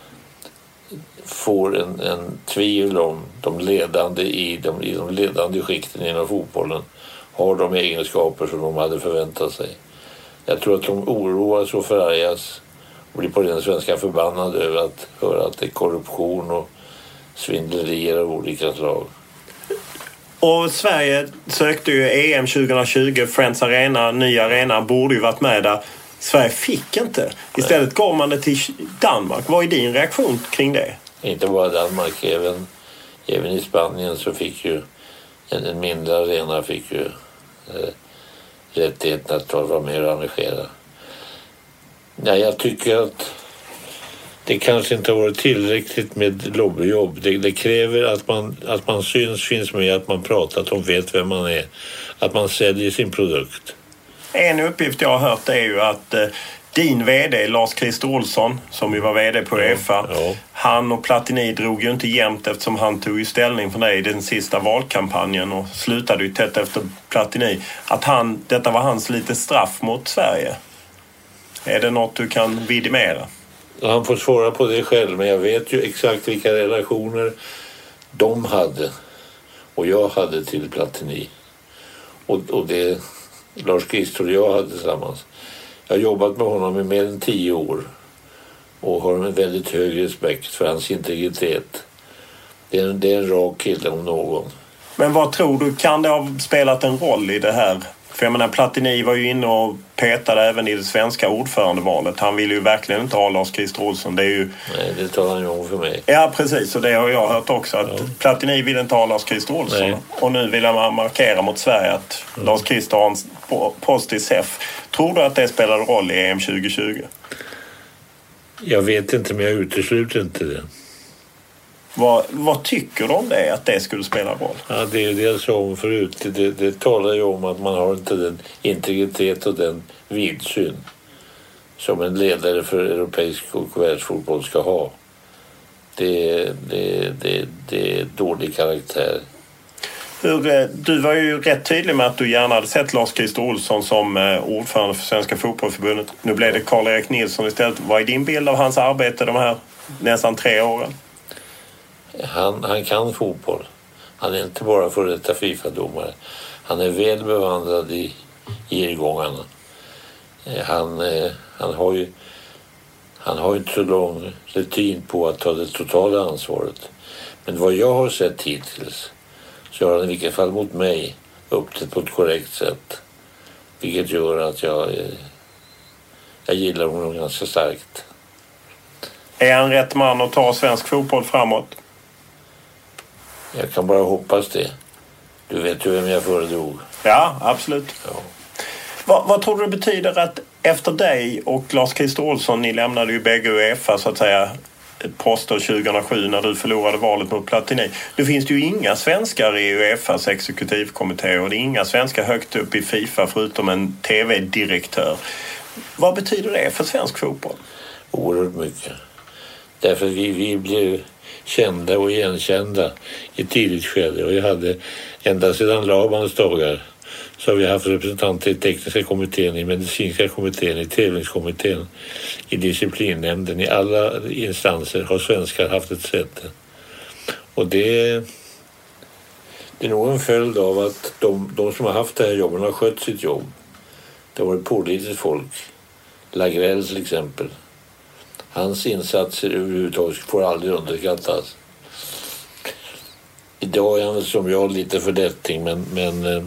får en, en tvivel om de ledande i de, i de ledande skikten inom fotbollen har de egenskaper som de hade förväntat sig. Jag tror att de oroas och förargas och blir på den svenska förbannade över att höra att det är korruption och svindlerier av olika slag. Och Sverige sökte ju E M tjugohundratjugo, Friends Arena, ny arena, borde ju varit med där. Sverige fick inte. Istället gav man det till Danmark. Vad är din reaktion kring det? Inte bara Danmark, även, även i Spanien så fick ju en, en mindre arena fick ju eh, rättigheten att vara med och arrangera. Ja, jag tycker att det kanske inte har varit tillräckligt med lobbyjobb. Det, det kräver att man, att man syns, finns med, att man pratar, att de vet vem man är. Att man säljer sin produkt. En uppgift jag har hört är ju att eh, din vd Lars-Christer Olsson, som ju var vd på UEFA, ja, ja. han och Platini drog ju inte jämnt eftersom han tog ju ställning för dig i den sista valkampanjen och slutade ju tätt efter Platini. Att han, detta var hans lite straff mot Sverige. Är det något du kan vidimera? Han får svara på det själv, men jag vet ju exakt vilka relationer de hade och jag hade till Platini. Och, och det Lars-Christer och jag hade tillsammans. Jag har jobbat med honom i mer än tio år och har en väldigt hög respekt för hans integritet. Det är en, det är en rak kille om någon. Men vad tror du, kan det ha spelat en roll i det här? För jag menar, Platini var ju inne och petade även i det svenska ordförandevalet. Han ville ju verkligen inte ha Lars-Christer Olsson. Det är ju... Nej, det talar han ju om för mig. Ja, precis. Och det har jag hört också. Att ja. Platini vill inte ha Lars-Christer Olsson. Nej. Och nu vill man markera mot Sverige att mm. Lars-Christer har en post i S E F. Tror du att det spelar roll i E M tjugohundratjugo? Jag vet inte, men jag utesluter inte det. Vad, vad tycker du om det, att det skulle spela roll? Ja, det är det jag sa om förut. Det, det talar ju om att man har inte den integritet och den vidsyn som en ledare för europeisk och världsfotboll ska ha. Det, det, det, det är dålig karaktär. Hur, du var ju rätt tydlig med att du gärna hade sett Lars-Christer Olsson som ordförande för Svenska fotbollförbundet. Nu blev det Karl-Erik Nilsson istället. Vad är din bild av hans arbete de här nästan tre åren? Han, han kan fotboll. Han är inte bara för detta FIFA-domare. Han är väl bevandrad i irrgångarna. Han, han har ju Han har inte så lång rutin på att ta det totala ansvaret. Men vad jag har sett hittills så har han i vilket fall mot mig uppträtt på ett korrekt sätt. Vilket gör att jag, jag gillar honom ganska starkt. Är han rätt man att ta svensk fotboll framåt? Jag kan bara hoppas det. Du vet ju vem jag föredrog. Ja, absolut. Ja. Vad, vad tror du det betyder att efter dig och Lars-Christer Olsson, ni lämnade ju bägge UEFA så att säga poster tjugohundrasju när du förlorade valet mot Platini. Nu finns det ju inga svenskar i UEFAs exekutivkommitté och det är inga svenskar högt upp i FIFA förutom en tv-direktör. Vad betyder det för svensk fotboll? Oerhört mycket. Därför att vi, vi blev kända och igenkända i tidigt skede. Och jag hade ända sedan Labans dagar så har vi haft representanter i tekniska kommittén, i medicinska kommittén, i tävlingskommittén, i disciplinnämnden. I alla instanser har svenskar haft ett sätt. Och det, det är nog en följd av att de, de som har haft det här jobben har skött sitt jobb. Det har varit pålitligt folk. Lagrell till exempel. Hans insatser överhuvudtaget får aldrig underskattas. Idag är han som jag lite fördätting, men, men eh,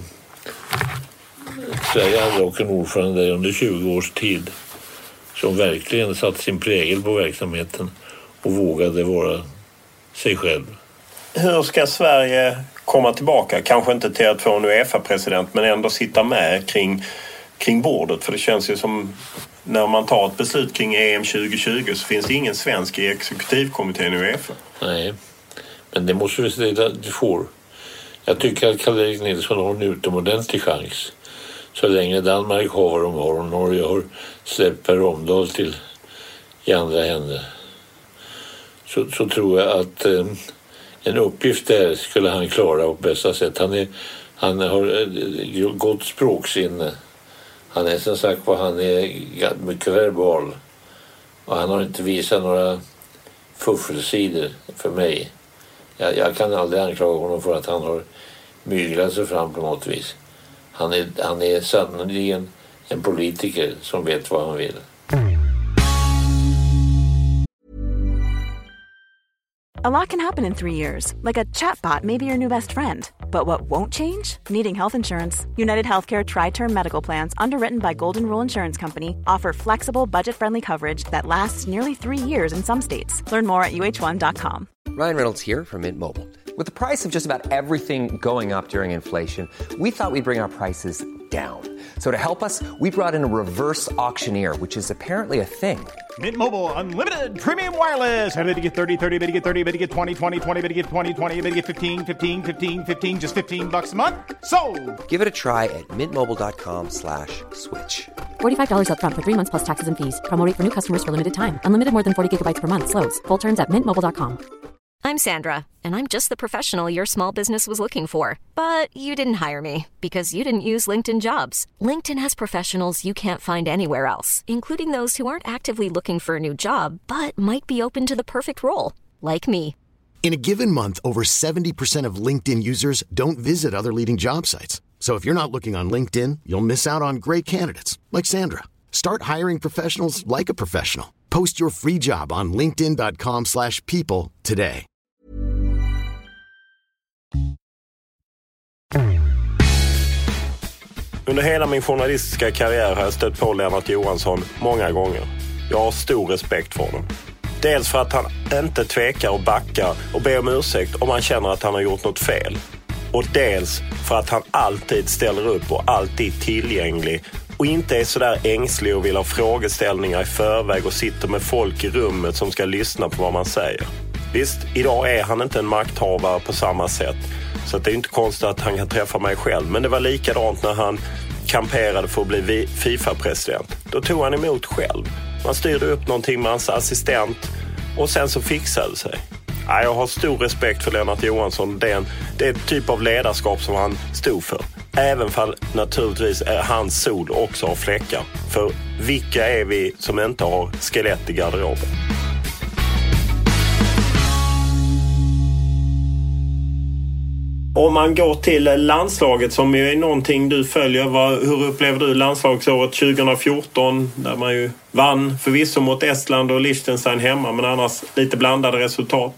Sverige hade dock en ordförande där under tjugo års tid som verkligen satt sin prägel på verksamheten och vågade vara sig själv. Hur ska Sverige komma tillbaka? Kanske inte till att få en UEFA-president, men ändå sitta med kring, kring bordet. För det känns ju som när man tar ett beslut kring E M tjugo tjugo så finns det ingen svensk i exekutivkommittén i UEFA. Nej, men det måste vi säga att vi får. Jag tycker att Karl-Erik Nilsson har en utomordentlig chans. Så länge Danmark har vad de har och Norge har släppt Per Romdahl till i andra händer. Så, så tror jag att eh, en uppgift där skulle han klara på bästa sätt. Han, är, han har eh, gott språksinne. Han är som sagt vad han är mycket verbal. Och han har inte visat några fuffelsidor för mig. Jag, jag kan aldrig anklaga honom för att han har myglat sig fram på något vis. Han är, han är sannoliken en politiker som vet vad han vill. A lot can happen in three years, like a chatbot may be your new best friend. But what won't change? Needing health insurance. United Healthcare Tri-Term Medical Plans, underwritten by Golden Rule Insurance Company, offer flexible, budget-friendly coverage that lasts nearly three years in some states. Learn more at U H one dot com. Ryan Reynolds here from Mint Mobile. With the price of just about everything going up during inflation, we thought we'd bring our prices down. So to help us, we brought in a reverse auctioneer, which is apparently a thing. Mint Mobile Unlimited Premium Wireless. How to get thirty, thirty, how to get thirty, how to get twenty, twenty, twenty, how to get twenty, twenty, how to get fifteen, fifteen, fifteen, fifteen, just fifteen bucks a month? Sold! Give it a try at mintmobile.com slash switch. forty-five dollars up front for three months plus taxes and fees. Promo rate for new customers for limited time. Unlimited more than forty gigabytes per month. Slows full terms at mint mobile dot com. I'm Sandra, and I'm just the professional your small business was looking for. But you didn't hire me because you didn't use LinkedIn Jobs. LinkedIn has professionals you can't find anywhere else, including those who aren't actively looking for a new job, but might be open to the perfect role, like me. In a given month, over seventy percent of LinkedIn users don't visit other leading job sites. So if you're not looking on LinkedIn, you'll miss out on great candidates like Sandra. Start hiring professionals like a professional. Post your free job on linkedin dot com slash people today. Under hela min journalistiska karriär har jag stött på Lennart Johansson många gånger. Jag har stor respekt för honom. Dels för att han inte tvekar och backar och ber om ursäkt om han känner att han har gjort något fel. Och dels för att han alltid ställer upp och alltid tillgänglig och inte är så där ängslig och vill ha frågeställningar i förväg och sitter med folk i rummet som ska lyssna på vad man säger. Visst, idag är han inte en makthavare på samma sätt. Så att det är inte konstigt att han kan träffa mig själv. Men det var likadant när han kamperade för att bli FIFA-president. Då tog han emot själv. Man styrde upp någonting med hans assistent och sen så fixade det sig. Ja, jag har stor respekt för Lennart Johansson. Det är en, det är ett typ av ledarskap som han stod för. Även för naturligtvis är hans sol också har fläckar. För vilka är vi som inte har skelett i garderoben? Om man går till landslaget som ju är någonting du följer, vad, hur upplever du landslagsåret tjugo fjorton där man ju vann förvisso mot Estland och Liechtenstein hemma men annars lite blandade resultat?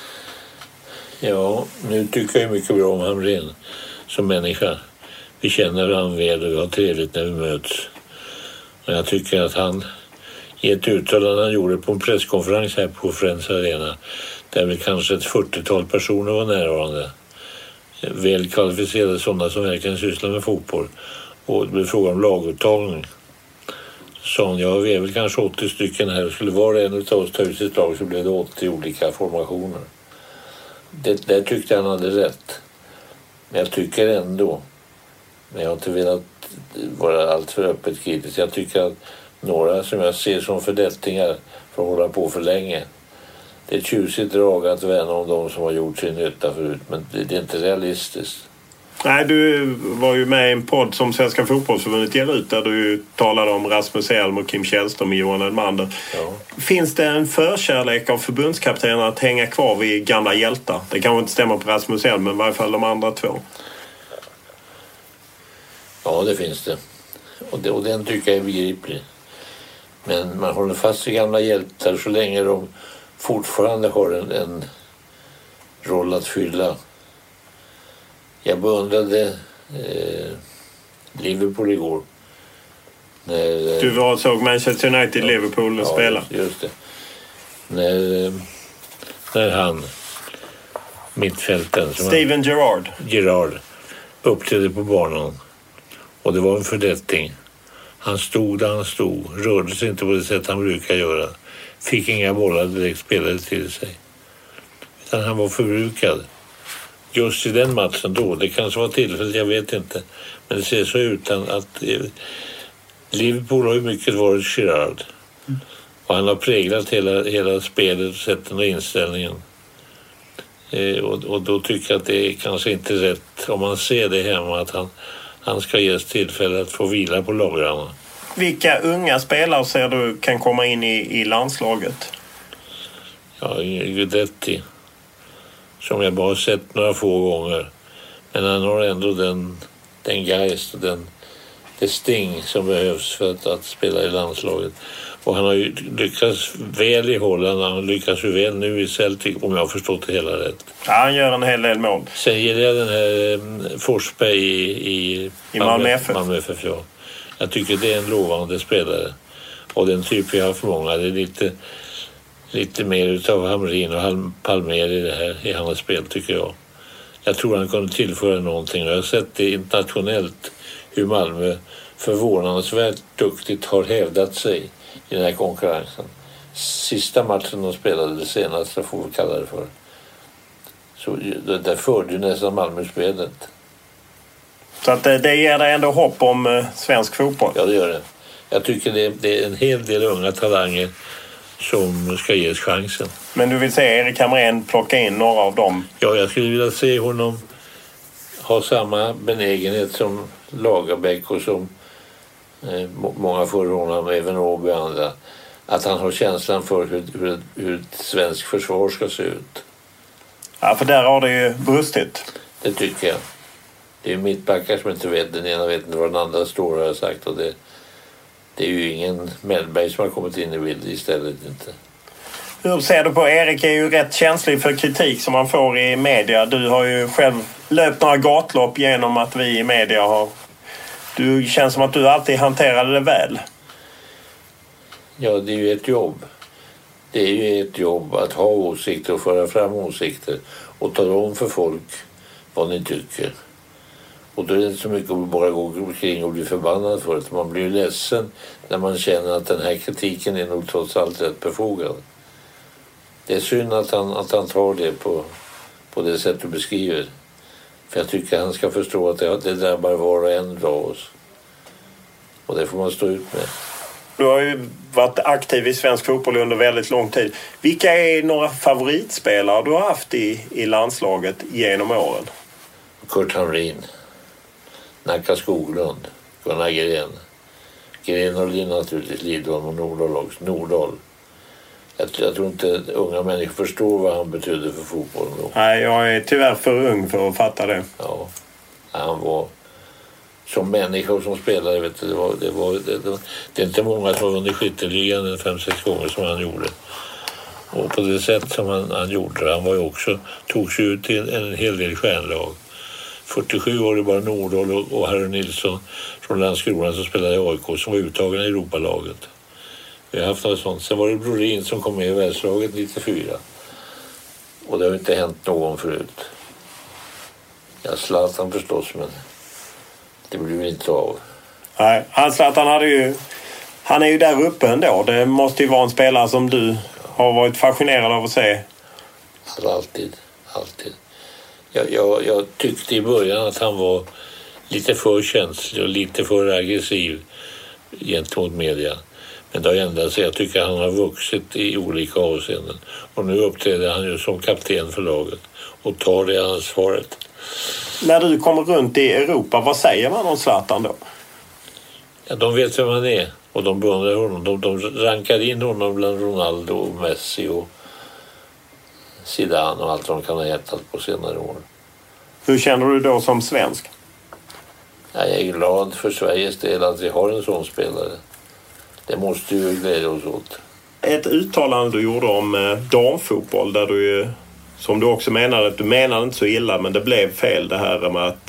Ja, nu tycker jag mycket bra om Hamrén som människa. Vi känner varandra väl och vi har trevligt när vi möts. Och jag tycker att han i ett uttalande han gjorde på en presskonferens här på Friends Arena där väl kanske ett fyrtiotal personer var närvarande. Väl kvalificerade sådana som verkligen sysslar med fotboll. Och det blev fråga om laguttagning. Så ja, vi är väl kanske åttio stycken här. Skulle vara en av oss ta ut sitt lag så blev det åttio olika formationer. Det där tyckte han hade rätt. Men jag tycker ändå, men jag har inte velat vara allt för öppet kritisk. Jag tycker att några som jag ser som fördättingar får hålla på för länge. Det är ett tjusigt drag att värna om de som har gjort sin nytta förut, men det är inte realistiskt. Nej, du var ju med i en podd som Svenska fotbollsförbundet ger ut där du talade om Rasmus Elm och Kim Källström och Johan Elmander. Ja. Finns det en förkärlek av förbundskaptenen att hänga kvar vid gamla hjältar? Det kanske inte stämmer på Rasmus Elm, men i varje fall de andra två. Ja, det finns det. Och, det, och den tycker jag är begriplig. Men man håller fast vid gamla hjältar så länge de fortfarande har en, en roll att fylla. Jag beundrade eh, Liverpool igår. När, du var såg Manchester United ja, Liverpool och ja, spela. Just det. När, eh, när han, mittfälten. Steven han, Gerrard. Gerrard uppträdde på banan. Och det var en fördätting. Han stod där han stod. Rörde sig inte på det sätt han brukar göra. Fick inga bollar direkt spelade till sig. Utan han var förbrukad. Just i den matchen då. Det kanske var tillfället, jag vet inte. Men det ser så ut att eh, Liverpool har ju mycket varit Gerrard. Mm. Och han har präglat hela, hela spelet, sätten och inställningen. Eh, och, och då tycker jag att det är kanske inte rätt om man ser det hemma att han, han ska ges tillfälle att få vila på lagrarna. Vilka unga spelare ser du kan komma in i, i landslaget? Ja, Guidetti. Som jag bara sett några få gånger. Men han har ändå den, den geist och den, det sting som behövs för att, att spela i landslaget. Och han har ju lyckats väl i Holland. Han lyckas ju väl nu i Celtic, om jag har förstått det hela rätt. Ja, han gör en hel del mål. Sen gillar jag den här Forsberg i, i, I Malmö F F. Malmö F F, ja. Jag tycker det är en lovande spelare. Och den typ vi har för många. Det är lite, lite mer utav Hamrin och Palmer i det här i hans spel tycker jag. Jag tror han kunde tillföra någonting. Jag har sett det internationellt hur Malmö förvånansvärt duktigt har hävdat sig i den här konkurrensen. Sista matchen de spelade, det senaste får vi kalla det för. Så där förde ju nästan Malmö-spelet. Så att det, det ger dig ändå hopp om eh, svensk fotboll? Ja, det gör det. Jag tycker det, det är en hel del unga talanger som ska ges chansen. Men du vill se Erik Hamrén plocka in några av dem? Ja, jag skulle vilja se honom ha samma benägenhet som Lagerbäck och som eh, många förra honom, även Åby och andra. Att han har känslan för hur, hur, hur ett svensk försvar ska se ut. Ja, för där har det ju brustit. Det tycker jag. Det är mittbackar som inte vet. Den ena vet inte vad den andra står, har jag sagt. Och det, det är ju ingen Mellberg som har kommit in i bild istället inte. Hur ser du på? Erik är ju rätt känslig för kritik som man får i media. Du har ju själv löpt några gatlopp genom att vi i media har... Du känns som att du alltid hanterade det väl. Ja, det är ju ett jobb. Det är ju ett jobb att ha åsikter och föra fram åsikter. Och tala om för folk vad ni tycker. Och då är det inte så mycket att bara gå omkring och bli förbannad för det. Man blir ju ledsen när man känner att den här kritiken är nog trots allt rätt befogad. Det är synd att han, att han tar det på, på det sätt du beskriver. För jag tycker att han ska förstå att det, det drabbar var och en av oss. Och det får man stå ut med. Du har ju varit aktiv i svensk fotboll under väldigt lång tid. Vilka är några favoritspelare du har haft i, i landslaget genom åren? Kurt Hamrin, Nacka Skoglund, Gunnar Gren. Gren och Lin naturligtvis, Lidholm och Nordahl också. Nordahl. Jag, jag tror inte unga människor förstår vad han betydde för fotbollen då. Nej, jag är tyvärr för ung för att fatta det. Ja, han var som människa och som spelare, vet du, det, var, det, var, det, det, det är inte många som har vunnit skytteligan en fem, sex gånger som han gjorde. Och på det sätt som han, han gjorde, han var ju också, tog sig ut till en, en hel del stjärnlag. fyrtiosju var det bara Nordahl och, och Harry Nilsson från Landskrona som spelade i A I K som var uttagna i Europalaget. Vi har haft något sånt. Sen var det Brorin som kom med i världslaget nittiofyra. Och det har inte hänt någon förut. Jag Zlatan förstås, men det blir inte av. Nej, han Zlatan hade ju... Han är ju där uppe ändå. Det måste ju vara en spelare som du har varit fascinerad av att se. Alltid, alltid. Jag, jag, jag tyckte i början att han var lite för känslig och lite för aggressiv gentemot media. Men det har ändrat sig. Jag tycker att han har vuxit i olika avseenden. Och nu uppträder han ju som kapten för laget och tar det ansvaret. När du kommer runt i Europa, vad säger man om Zlatan då? Ja, de vet vem han är och de beundrar honom. De, de rankar in honom bland Ronaldo och Messi och Zidane och allt de kan ha hetat på senare år. Hur känner du då som svensk? Ja, jag är glad för Sveriges del att vi har en sån spelare. Det måste ju glädja oss åt. Ett uttalande du gjorde om eh, damfotboll där du ju, som du också menade, att du menade inte så illa men det blev fel det här med att,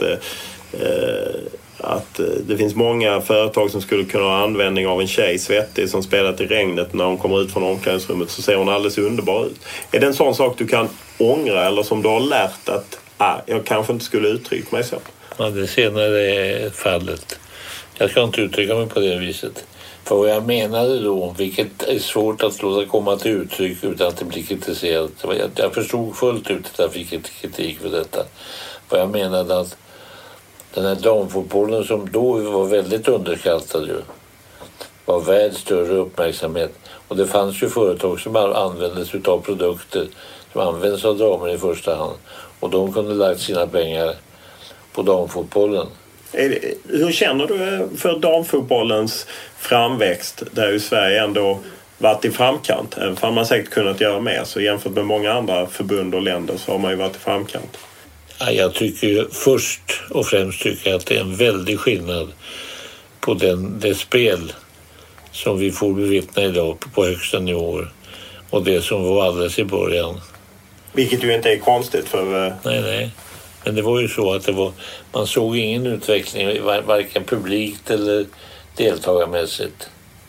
eh, att eh, det finns många företag som skulle kunna ha användning av en tjej svettig som spelat i regnet när hon kommer ut från omklädningsrummet så ser hon alldeles underbar ut. Är det en sån sak du kan ångra eller som du har lärt att ah, jag kanske inte skulle uttrycka mig så? Ja, det senare är fallet. Jag ska inte uttrycka mig på det viset. För vad jag menade då, vilket är svårt att låta komma till uttryck utan att det blir kritiserat. Jag, jag förstod fullt ut att jag fick kritik för detta. För jag menade att den här damfotbollen som då var väldigt underskattad ju, var värd större uppmärksamhet. Och det fanns ju företag som användes utav produkter som används av damer i första hand. Och de kunde lagt sina pengar på damfotbollen. Hur känner du för damfotbollens framväxt där ju Sverige ändå varit i framkant? Även om man säkert kunnat göra mer så jämfört med många andra förbund och länder så har man ju varit i framkant. Ja, jag tycker ju först och främst tycker jag att det är en väldig skillnad på den, det spel som vi får bevittna idag på, på högsta nivåer och det som var alldeles i början. Vilket ju inte är konstigt för... Nej, nej. Men det var ju så att det var, man såg ingen utveckling varken publikt eller deltagarmässigt.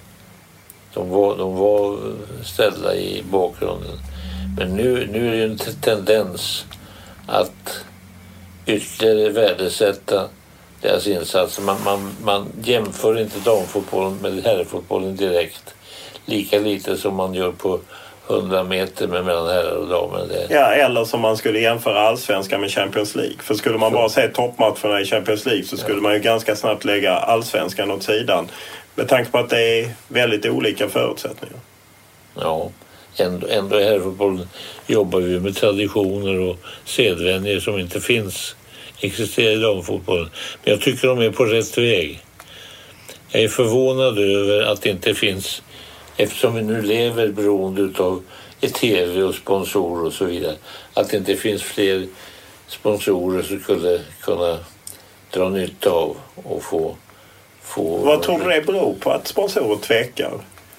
De var, de var ställda i bakgrunden. Men nu, nu är det ju en tendens att ytterligare värdesätta deras insatser. Man, man, man jämför inte damfotbollen med herrfotbollen direkt. Lika lite som man gör på hundra meter med mellan herrar och damer. Ja, eller som man skulle jämföra allsvenskan med Champions League. För skulle man så. bara se toppmatcherna i Champions League så skulle ja. man ju ganska snabbt lägga allsvenskan åt sidan. Med tanke på att det är väldigt olika förutsättningar. Ja, ändå, ändå i herrfotbollen jobbar vi med traditioner och sedvänjer som inte finns, existerar i damfotbollen. Men jag tycker de är på rätt väg. Jag är förvånad över att det inte finns, eftersom vi nu lever beroende av tv och sponsorer och så vidare, att det inte finns fler sponsorer som skulle kunna dra nytta av och få... få Vad tror du det beror på att sponsorer tvekar?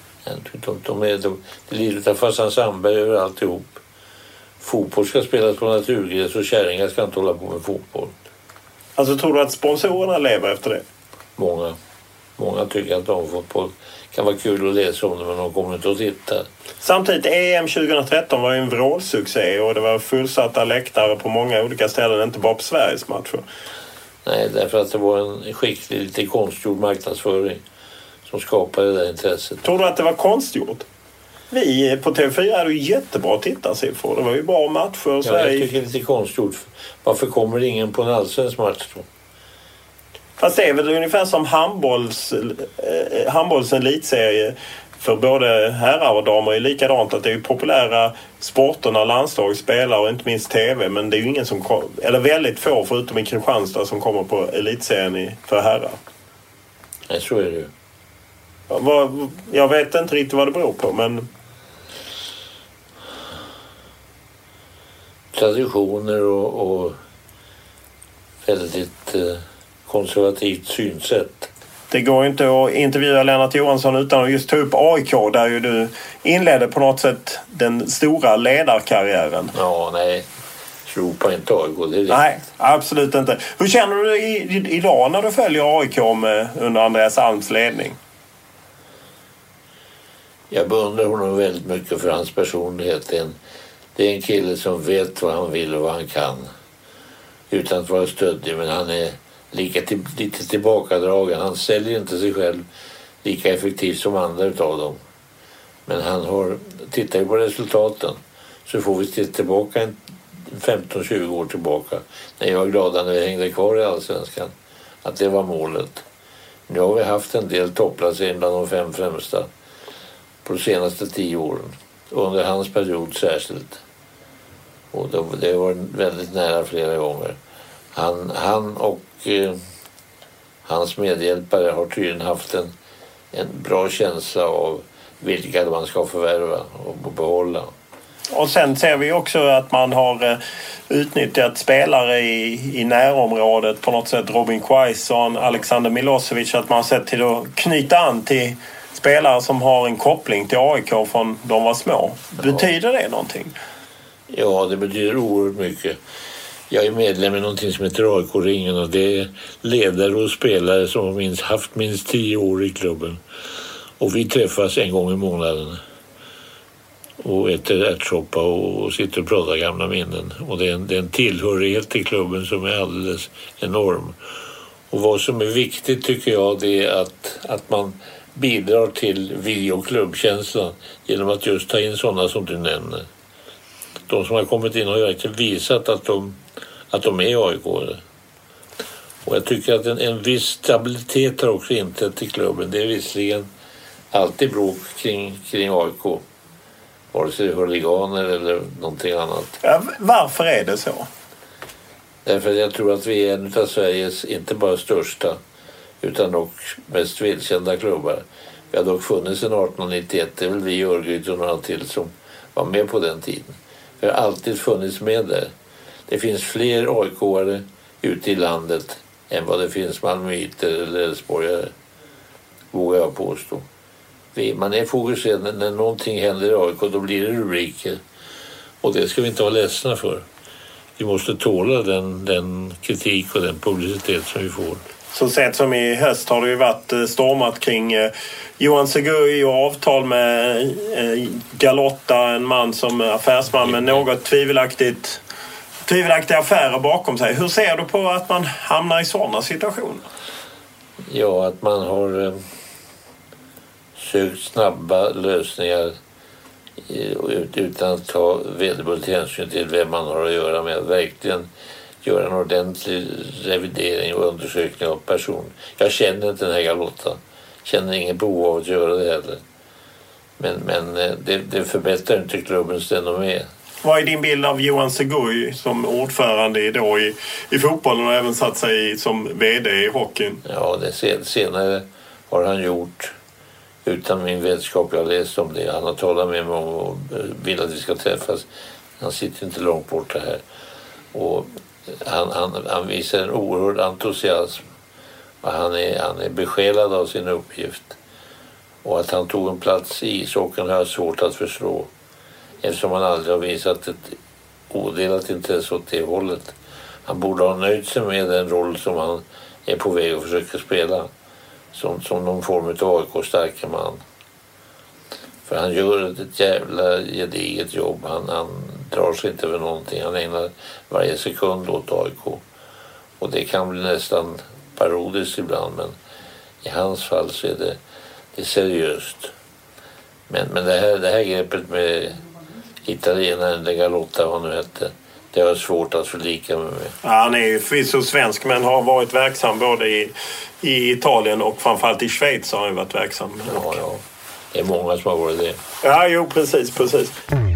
De, de är, de, det är lite av Fassan Sandberg över alltihop. Fotboll ska spelas på naturgräs och kärringar ska inte hålla på med fotboll. Alltså tror du att sponsorerna lever efter det? Många. Många tycker att damfotboll kan vara kul att läsa om det, men de kommer inte att titta. Samtidigt, E M tjugohundratretton var ju en vrålsuccé och det var fullsatta läktare på många olika ställen, inte bara på Sveriges matcher. Nej, därför att det var en skicklig, lite konstgjord marknadsföring som skapade det där intresset. Tror du att det var konstgjort? Vi på T V fyra hade ju jättebra tittarsiffror. Det var ju bra matcher. Ja, Sverige... jag tycker det är lite konstgjort. Varför kommer ingen på en allsvensk match då? Fast det är väl ungefär som handbolls, eh, handbolls elitserie för både herrar och damer är likadant att det är populära sporterna landslag spelar och inte minst tv, men det är ju ingen som kom, eller väldigt få förutom i Kristianstad som kommer på elitserien i, för herrar. Nej, så är det ju. Ja, vad, jag vet inte riktigt vad det beror på, men... traditioner och, och väldigt eh, konservativt synsätt. Det går ju inte att intervjua Lennart Johansson utan att just ta upp A I K där ju du inledde på något sätt den stora ledarkarriären. Ja, nej. Ropa inte A I K, det är det. Nej, absolut inte. Hur känner du dig i, i, idag när du följer A I K med, under Andreas Alms ledning? Jag beundrar honom väldigt mycket för hans personlighet. Det är en, det är en kille som vet vad han vill och vad han kan. Utan att vara stöddig, men han är lika till, lite tillbakadragen. Han säljer inte sig själv lika effektivt som andra utav dem. Men han har, tittar ju på resultaten så får vi titta tillbaka en femton tjugo år tillbaka när jag var glad när vi hängde kvar i Allsvenskan. Att det var målet. Nu har vi haft en del topplaceringar bland de fem främsta på de senaste tio åren. Under hans period särskilt. Och det var väldigt nära flera gånger. Han, han och eh, hans medhjälpare har tydligen haft en, en bra känsla av vilka man ska förvärva och behålla. Och sen ser vi också att man har utnyttjat spelare i, i närområdet på något sätt. Robin Quaison, Alexander Milosevic, att man har sett till att knyta an till spelare som har en koppling till A I K från de var små. Betyder det någonting? Ja, det betyder oerhört mycket. Jag är medlem i någonting som heter A I K-ringen och det är ledare och spelare som har minst, haft minst tio år i klubben. Och vi träffas en gång i månaden och äter ärtsoppa och sitter och pratar gamla minnen. Och det är, en, det är en tillhörighet till klubben som är alldeles enorm. Och vad som är viktigt tycker jag det är att, att man bidrar till vi- och klubbkänslan genom att just ta in sådana som du nämner. De som har kommit in har ju verkligen visat att de, att de är A I K. Och jag tycker att en, en viss stabilitet har också inträtt i klubben. Det är visserligen alltid bråk kring, kring A I K. Vare sig det är huliganer eller någonting annat. Ja, varför är det så? Därför att jag tror att vi är en av Sveriges inte bara största utan också mest välkända klubbar. Vi har dock funnits sedan arton nittioett. Det är väl vi, Örgryte och några till som var med på den tiden. Vi har alltid funnits med där. Det finns fler A I K-are ute i landet än vad det finns malmöiter eller älvsborgare, vågar jag påstå. Vi, man är fokuserad när, när någonting händer i A I K, då blir det rubriker. Och det ska vi inte vara ledsna för. Vi måste tåla den, den kritik och den publicitet som vi får. Så sett som i höst har det ju varit stormat kring eh, Johan Segui och avtal med eh, Galotta, en man som affärsman med något tvivelaktigt, tvivelaktiga affärer bakom sig. Hur ser du på att man hamnar i sådana situationer? Ja, att man har eh, sökt snabba lösningar utan att ta vederbörligt hänsyn till vem man har att göra med. Verkligen göra en ordentlig revidering och undersökning av person. Jag känner inte den här Galotta. Känner ingen behov av att göra det heller. Men, men det, det förbättrar inte klubbens renommé. Vad är din bild av Johan Segui som ordförande idag i, i fotbollen och även satt sig som vd i hockeyn? Ja, det senare har han gjort utan min vetskap. Jag har läst om det. Han har talat med mig om och vill att vi ska träffas. Han sitter inte långt borta här. Och han, han, han visar en oerhörd entusiasm. Och han, är, han är besjälad av sin uppgift. Och att han tog en plats i ishockeyn har jag svårt att förstå. Eftersom han aldrig har visat ett odelat intresse åt det hållet. Han borde ha nöjt sig med den roll som han är på väg att försöka spela. Som, som någon form av A I K-starka man. För han gör ett jävla gediget jobb. Han, han drar sig inte över någonting. Han ägnar varje sekund åt A I K. Och det kan bli nästan parodiskt ibland. Men i hans fall så är det, det är seriöst. Men, men det, här, det här greppet med italienaren de Galotta, vad nu hette, det var svårt att förlika med mig. Ja, han är ju förvisso svensk men har varit verksam både i, i Italien och framförallt i Schweiz har han varit verksam. Ja, ja. Det är många som har varit det. Ja, jo, precis, precis.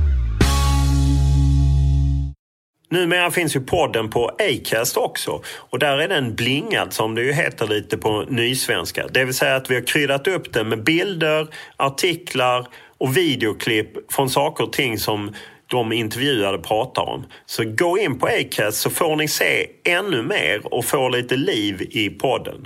Numera finns ju podden på Acast också. Och där är den blingad som det ju heter lite på nysvenska. Det vill säga att vi har kryddat upp den med bilder, artiklar och videoklipp från saker och ting som de intervjuade pratar om. Så gå in på Acast så får ni se ännu mer och få lite liv i podden.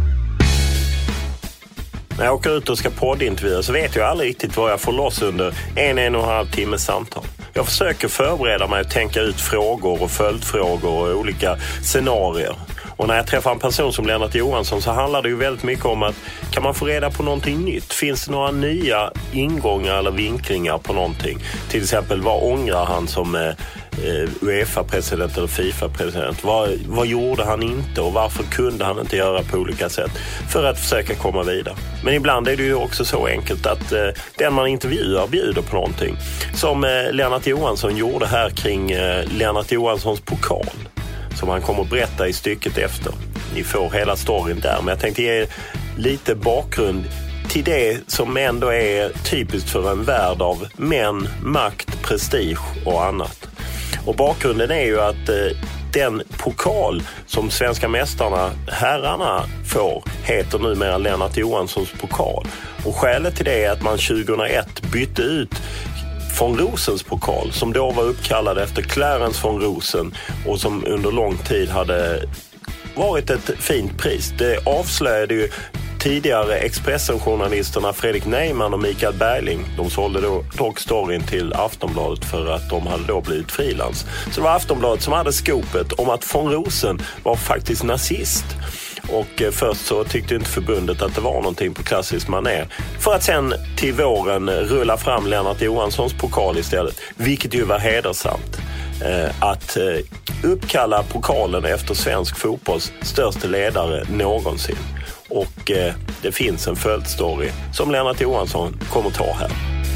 När jag åker ut och ska poddintervjua så vet jag aldrig riktigt vad jag får loss under en, en och en halv timme samtal. Jag försöker förbereda mig och tänka ut frågor och följdfrågor och olika scenarier. Och när jag träffar en person som Lennart Johansson så handlar det ju väldigt mycket om att kan man få reda på någonting nytt? Finns det några nya ingångar eller vinklingar på någonting? Till exempel, vad ångrar han som eh, UEFA-president eller FIFA-president? Vad, vad gjorde han inte och varför kunde han inte göra på olika sätt för att försöka komma vidare? Men ibland är det ju också så enkelt att eh, den man intervjuar bjuder på någonting. Som eh, Lennart Johansson gjorde här kring eh, Lennart Johanssons pokal. Som han kommer att berätta i stycket efter. Ni får hela storyn där. Men jag tänkte ge lite bakgrund till det som ändå är typiskt för en värld av män, makt, prestige och annat. Och bakgrunden är ju att eh, den pokal som svenska mästarna, herrarna, får heter numera Lennart Johanssons pokal. Och skälet till det är att man tjugohundraett bytte ut von Rosens pokal som då var uppkallad efter Clarence von Rosen och som under lång tid hade varit ett fint pris. Det avslöjade ju tidigare Expressen-journalisterna Fredrik Neyman och Mikael Berling. De sålde då dock storyn till Aftonbladet för att de hade då blivit frilans. Så det var Aftonbladet som hade skopet om att von Rosen var faktiskt nazist. Och först så tyckte inte förbundet att det var någonting på klassisk manér. För att sen till våren rulla fram Lennart Johanssons pokal istället. Vilket ju var hedersamt. Att uppkalla pokalen efter svensk fotbolls största ledare någonsin. Och det finns en följdstory som Lennart Johansson kommer ta här.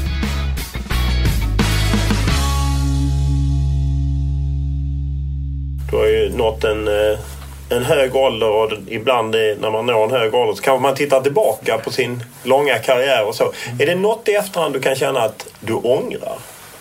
Du har ju nått en... en hög ålder och ibland när man når en hög ålder så kan man titta tillbaka på sin långa karriär och så. Är det något i efterhand du kan känna att du ångrar?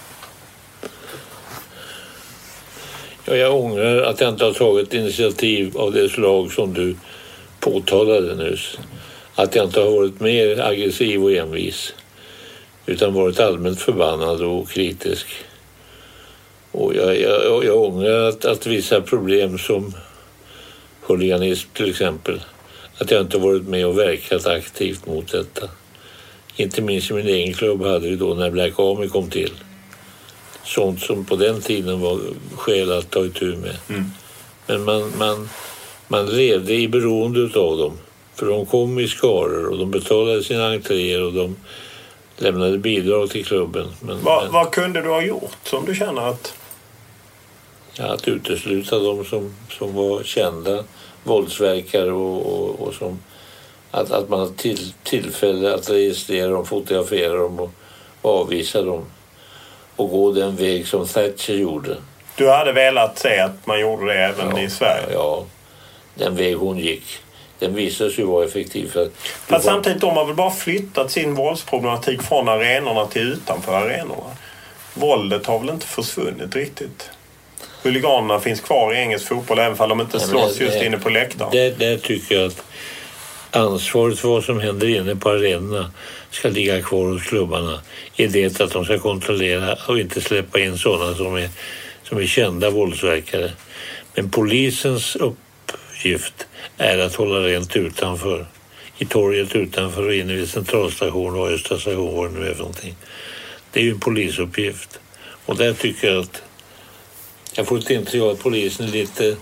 Ja, jag ångrar att jag inte har tagit initiativ av det slag som du påtalade nyss. Att jag inte har varit mer aggressiv och envis utan varit allmänt förbannad och kritisk. Och jag, jag, jag ångrar att, att vissa problem som huliganism till exempel, att jag inte varit med och verkat aktivt mot detta. Inte minst i min egen klubb hade vi då när Black Army kom till. Sånt som på den tiden var skäl att ta itu med. Mm. Men man, man, man levde i beroendet av dem. För de kom i skaror och de betalade sina entréer och de lämnade bidrag till klubben. Men, Va, men, vad kunde du ha gjort som du känner att... Ja, att utesluta dem som, som var kända våldsverkare och, och, och som att, att man till, tillfälle att registrera dem, fotografera dem och, och avvisa dem och gå den väg som Thatcher gjorde. Du hade velat se att man gjorde det även ja, i Sverige? Ja, den väg hon gick. Den visade sig vara effektiv. För att Fast var... samtidigt de har väl bara flyttat sin våldsproblematik från arenorna till utanför arenorna. Våldet har väl inte försvunnit riktigt? Huliganerna finns kvar i engelsk fotboll även om de inte slåss det, just det, inne på läktaren. Det, det tycker jag att ansvaret för vad som händer inne på arenorna ska ligga kvar hos klubbarna. I det att de ska kontrollera och inte släppa in sådana som är, som är kända våldsverkare. Men polisens uppgift är att hålla rent utanför. I torget utanför och inne vid centralstation och östra station, vad det nu är för någonting. Det är ju en polisuppgift. Och där tycker jag att jag får ett intryck av att polisen är lite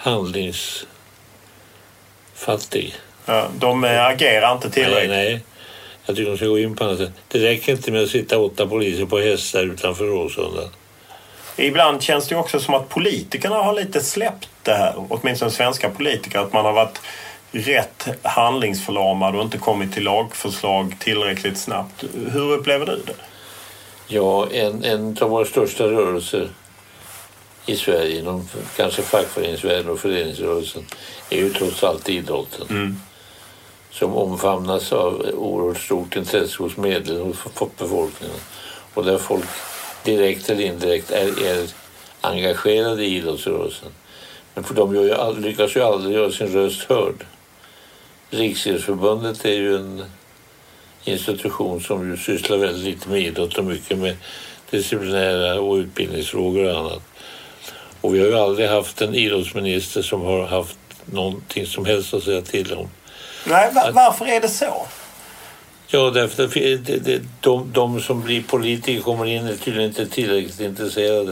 handlingsfattig. Ja, de agerar inte tillräckligt. Nej, nej. Jag tycker de ska gå in på annat sätt. Det räcker inte med att sitta åtta poliser på hästar utanför Råsunda. Ibland känns det också som att politikerna har lite släppt det här. Åtminstone svenska politiker. Att man har varit rätt handlingsförlamad och inte kommit till lagförslag tillräckligt snabbt. Hur upplever du det? Ja, en, en av våra största rörelser i Sverige, inom kanske fackföreningsvärlden och föreningsrörelsen, är ju trots allt idrotten. Mm. Som omfamnas av oerhört stort intresse hos medel hos befolkningen. Och där folk direkt eller indirekt är, är engagerade i idrottsrörelsen. Men för de gör ju all, lyckas ju aldrig göra sin röst hörd. Riksidrottsförbundet är ju en institution som ju sysslar väldigt lite med idrott och mycket med disciplinära och utbildningsfrågor och annat. Och vi har ju aldrig haft en idrottsminister som har haft någonting som helst att säga till om. Nej, var, varför är det så? Ja, därför att det, det, de, de som blir politiker kommer in är tydligen inte tillräckligt intresserade.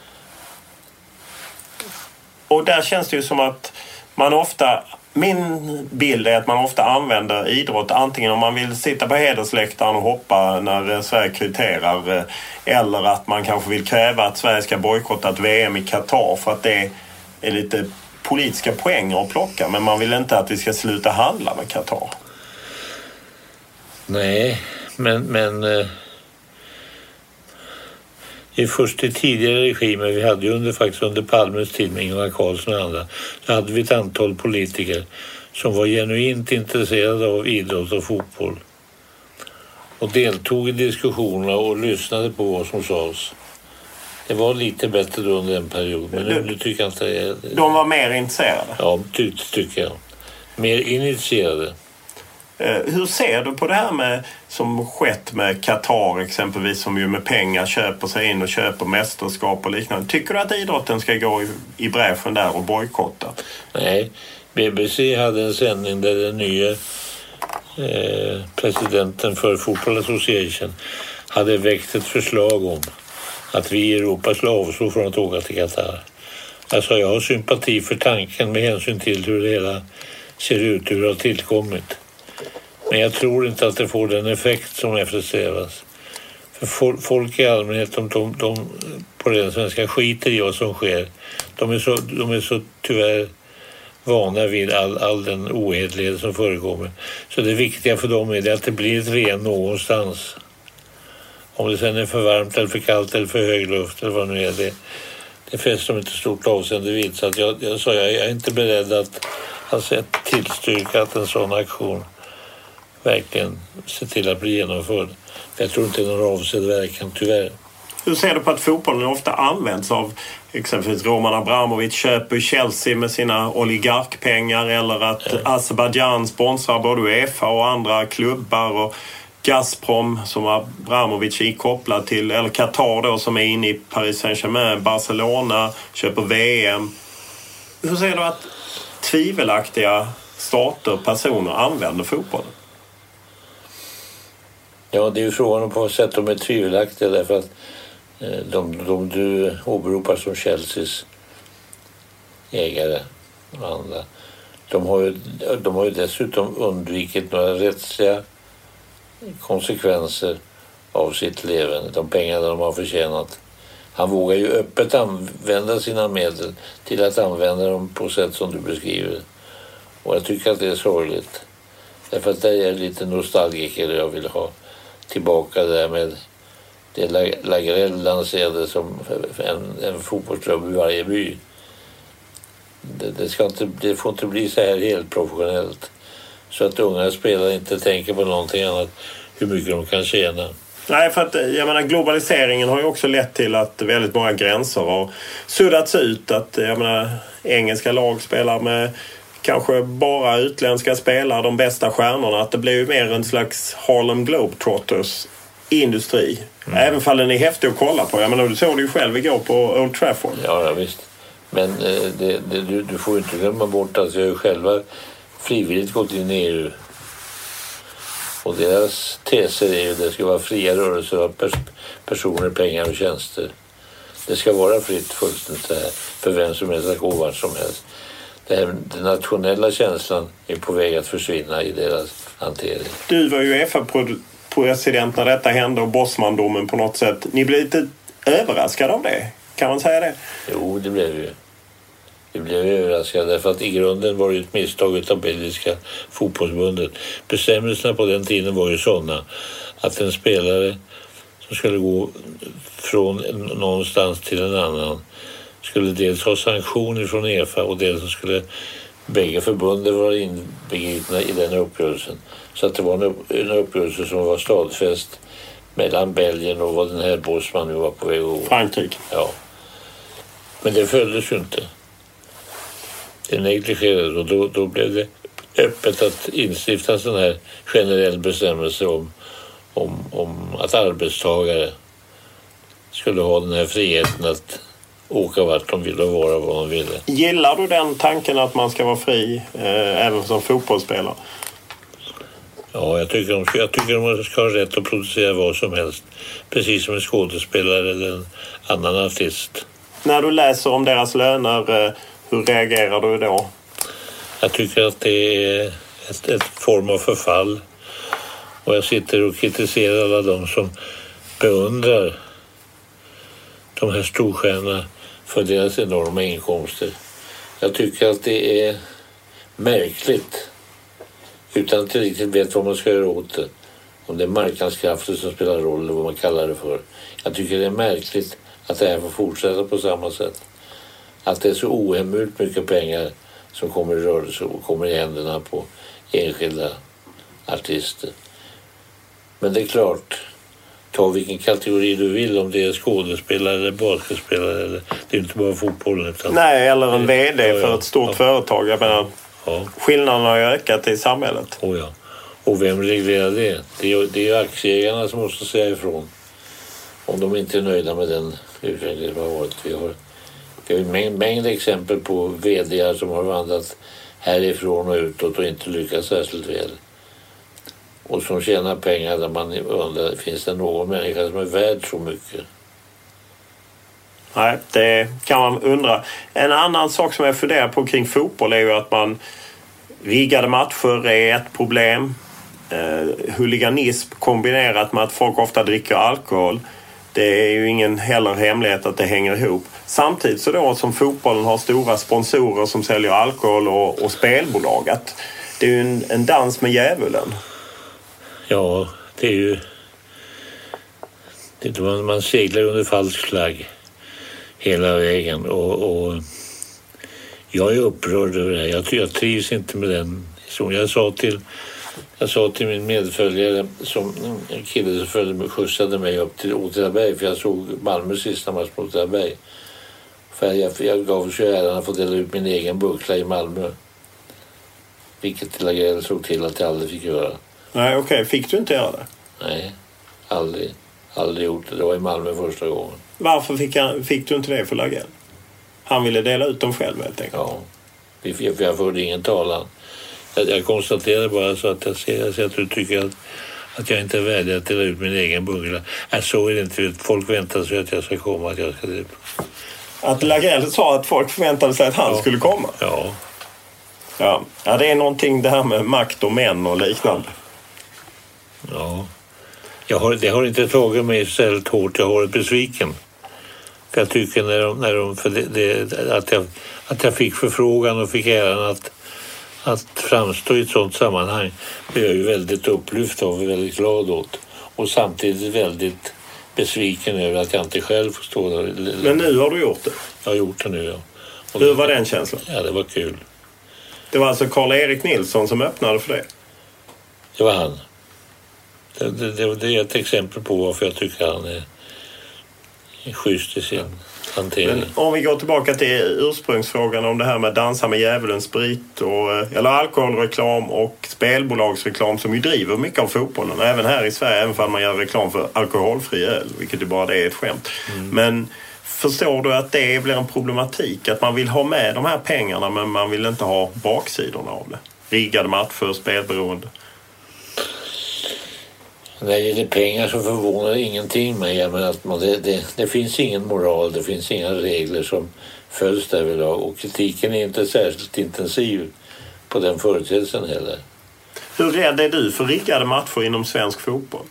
Och där känns det ju som att man ofta, min bild är att man ofta använder idrott antingen om man vill sitta på hedersläktaren och hoppa när Sverige kvitterar, eller att man kanske vill kräva att Sverige ska bojkotta ett V M i Qatar för att det är lite politiska poänger att plocka, men man vill inte att vi ska sluta handla med Qatar. Nej, men, men eh, i först i tidigare regimer, vi hade ju under, faktiskt under Palmes tid med Ingvar Carlsson och andra, så hade vi ett antal politiker som var genuint intresserade av idrott och fotboll och deltog i diskussionerna och lyssnade på vad som sades. Det var lite bättre då under en period, men nu, nu tycker jag inte det. De var mer intresserade? Ja, ty, tycker jag. Mer initierade. Hur ser du på det här med som skett med Qatar exempelvis, som ju med pengar köper sig in och köper mästerskap och liknande? Tycker du att idrotten ska gå i, i bräschen där och bojkotta? Nej, B B C hade en sändning där den nya eh, presidenten för Football Association hade väckt ett förslag om att vi i Europa skulle avstå från att åka till Qatar. Alltså jag har sympati för tanken med hänsyn till hur det hela ser ut, hur det har tillkommit. Men jag tror inte att det får den effekt som eftersträvas. För folk i allmänhet, de, de, de på den svenska skiter i vad som sker. De är så, de är så tyvärr vana vid all, all den ohederlighet som förekommer. Så det viktiga för dem är det att det blir ett ren någonstans. Om det sen är för varmt eller för kallt eller för hög luft eller vad nu är det. Det fäster de inte stort avseende vid. Så att jag, jag sa jag, jag är inte beredd att, att tillstyrka att en sån aktion verkligen se till att bli genomförd. Jag tror inte det är någon avsedd verkan, tyvärr. Hur ser du på att fotbollen ofta används av exempelvis Roman Abramovic köper Chelsea med sina oligarkpengar, eller att ja. Azerbaijan sponsrar både UEFA och andra klubbar, och Gazprom som Abramovic är kopplad till, eller Qatar då som är inne i Paris Saint-Germain, Barcelona köper V M. Hur ser du att tvivelaktiga stater, personer använder fotbollen? Ja, det är ju frågan om på vad sätt de är tvivelaktiga, därför att de, de du åberopar som Chelseas ägare och andra, de har ju, de har ju dessutom undvikit några rättsliga konsekvenser av sitt levande, de pengar de har förtjänat. Han vågar ju öppet använda sina medel till att använda dem på sätt som du beskriver. Och jag tycker att det är sorgligt. Därför att det är lite nostalgiker jag vill ha tillbaka det där med det Lagrell lanserade som en, en fotbollsklubb i varje by. Det, det, ska inte, det får inte bli så här helt professionellt. Så att unga spelare inte tänker på någonting annat, hur mycket de kan tjäna. Nej, för att jag menar, globaliseringen har ju också lett till att väldigt många gränser har suddats ut. Att jag menar, engelska lag spelar med kanske bara utländska spelare, de bästa stjärnorna. Att det blir ju mer en slags Harlem Globetrotters industri. Mm. Även fall den är häftig att kolla på. Jag menar, du såg det ju själv igår på Old Trafford. Ja, ja visst. Men eh, det, det, du, du får ju inte glömma bort att jag ju själva frivilligt gått in i E U. Och deras teser är ju att det ska vara fria rörelser av pers- personer, pengar och tjänster. Det ska vara fritt fullständigt här för vem som helst att gå vart som helst. Det här, den nationella känslan är på väg att försvinna i deras hantering. Du var ju UEFA-president när detta hände och Bosman-domen på något sätt. Ni blev lite överraskade av det, kan man säga det? Jo, det blev ju. Vi blev överraskade därför att i grunden var det ett misstag av belgiska fotbollsbundet. Bestämmelserna på den tiden var ju sådana att en spelare som skulle gå från någonstans till en annan skulle dels ha sanktioner från UEFA och dels skulle bägge förbunden vara inbegripna i den uppgörelsen. Så att det var en, upp, en uppgörelse som var stadfäst mellan Belgien och vad den här Bosman nu var på väg att gå. Frankrike. Ja. Men det följdes ju inte. Det negligerades och då, då blev det öppet att instifta sån här generell bestämmelse om, om, om att arbetstagare skulle ha den här friheten att åka vart de ville och vara vad de ville. Gillar du den tanken att man ska vara fri eh, även som fotbollsspelare? Ja, jag tycker, de ska, jag tycker de ska ha rätt att producera vad som helst. Precis som en skådespelare eller en annan artist. När du läser om deras löner, eh, hur reagerar du då? Jag tycker att det är ett, ett form av förfall. Och jag sitter och kritiserar alla de som beundrar de här storstjärnorna för deras enorma inkomster. Jag tycker att det är märkligt, utan att jag riktigt vet vad man ska göra åt det. Om det är marknadskrafter som spelar roll eller vad man kallar det för. Jag tycker det är märkligt att det här får fortsätta på samma sätt. Att det är så ohemult mycket pengar som kommer i rörelse och kommer i händerna på enskilda artister. Men det är klart, ta vilken kategori du vill, om det är skådespelare eller basketspelare, eller det är inte bara fotbollen. Utan Nej, eller en vd ja, ja, för ett stort ja. företag. Jag menar, ja. Skillnaden har ju ökat i samhället. Oh ja. Och vem reglerar det? Det är, det är ju aktieägarna som måste säga ifrån. Om de inte är nöjda med den utvecklingen som har varit. Vi har, vi har en mängd, mängd exempel på vd:ar som har vandrat härifrån och utåt och inte lyckats särskilt väl. Och som tjänar pengar där man undrar, finns det någon människa som är värd så mycket? Nej, det kan man undra. En annan sak som jag funderar på kring fotboll är ju att man riggade matcher är ett problem. Eh, huliganism kombinerat med att folk ofta dricker alkohol. Det är ju ingen heller hemlighet att det hänger ihop. Samtidigt så då som fotbollen har stora sponsorer som säljer alkohol och, och spelbolag. Att det är ju en, en dans med djävulen. Ja, det är ju... Det är man, man seglar under falsk flagg hela vägen. Och, och jag är upprörd över det här. Jag, jag trivs inte med den. Så jag sa till... Jag sa till min medföljare, som en kille som följde mig, skjutsade mig upp till Åtvidaberg, för jag såg Malmös sista match på Åtvidaberg. För jag, jag gav sig äran att få dela ut min egen buckla i Malmö. Vilket Lagrell såg till att jag aldrig fick göra. Nej, okej. Okay. Fick du inte göra det? Nej, aldrig. Aldrig gjort det. Det var i Malmö första gången. Varför fick, han, fick du inte det för Lagrell? Han ville dela ut dem själv helt enkelt. Ja, för jag förde ingen talan. Jag, jag konstaterar bara så att jag ser, jag ser att du tycker att, att jag inte är värdig att dela ut min egen buggla. Äh, så är det inte. Folk väntar sig att jag ska komma. Att, jag ska... att Lagrell sa att folk förväntade sig att han ja. skulle komma? Ja. ja. Ja, det är någonting det här med makt och män och liknande. Ja. Jag har, det har inte tagit mig särskilt hårt. Jag har varit besviken. För jag tycker när de, när de, för det, det, att, jag, att jag fick förfrågan och fick äran att Att framstå i ett sådant sammanhang blir jag ju väldigt upplyft av och väldigt glad åt. Och samtidigt väldigt besviken över att jag inte själv får stå där. Men nu har du gjort det? Jag har gjort det nu, ja. Och hur var den känslan? Ja, det var kul. Det var alltså Karl-Erik Nilsson som öppnade för det? Det var han. Det, det, det, det är ett exempel på varför jag tycker han är schysst i sin hantering. Men om vi går tillbaka till ursprungsfrågan om det här med dansa med djävulen, sprit och, eller alkoholreklam och spelbolagsreklam som ju driver mycket av fotbollen. Även här i Sverige, även om man gör reklam för alkoholfri öl, vilket ju bara det är ett skämt. Mm. Men förstår du att det blir en problematik? Att man vill ha med de här pengarna men man vill inte ha baksidorna av det? Riggade matcher, spelberoende. När det gäller pengar så förvånar ingenting mig. Men att man, det, det, det finns ingen moral, det finns inga regler som följs därvidlag. Och kritiken är inte särskilt intensiv på den företeelsen heller. Hur rädd är du för riggade matcher inom svensk fotboll?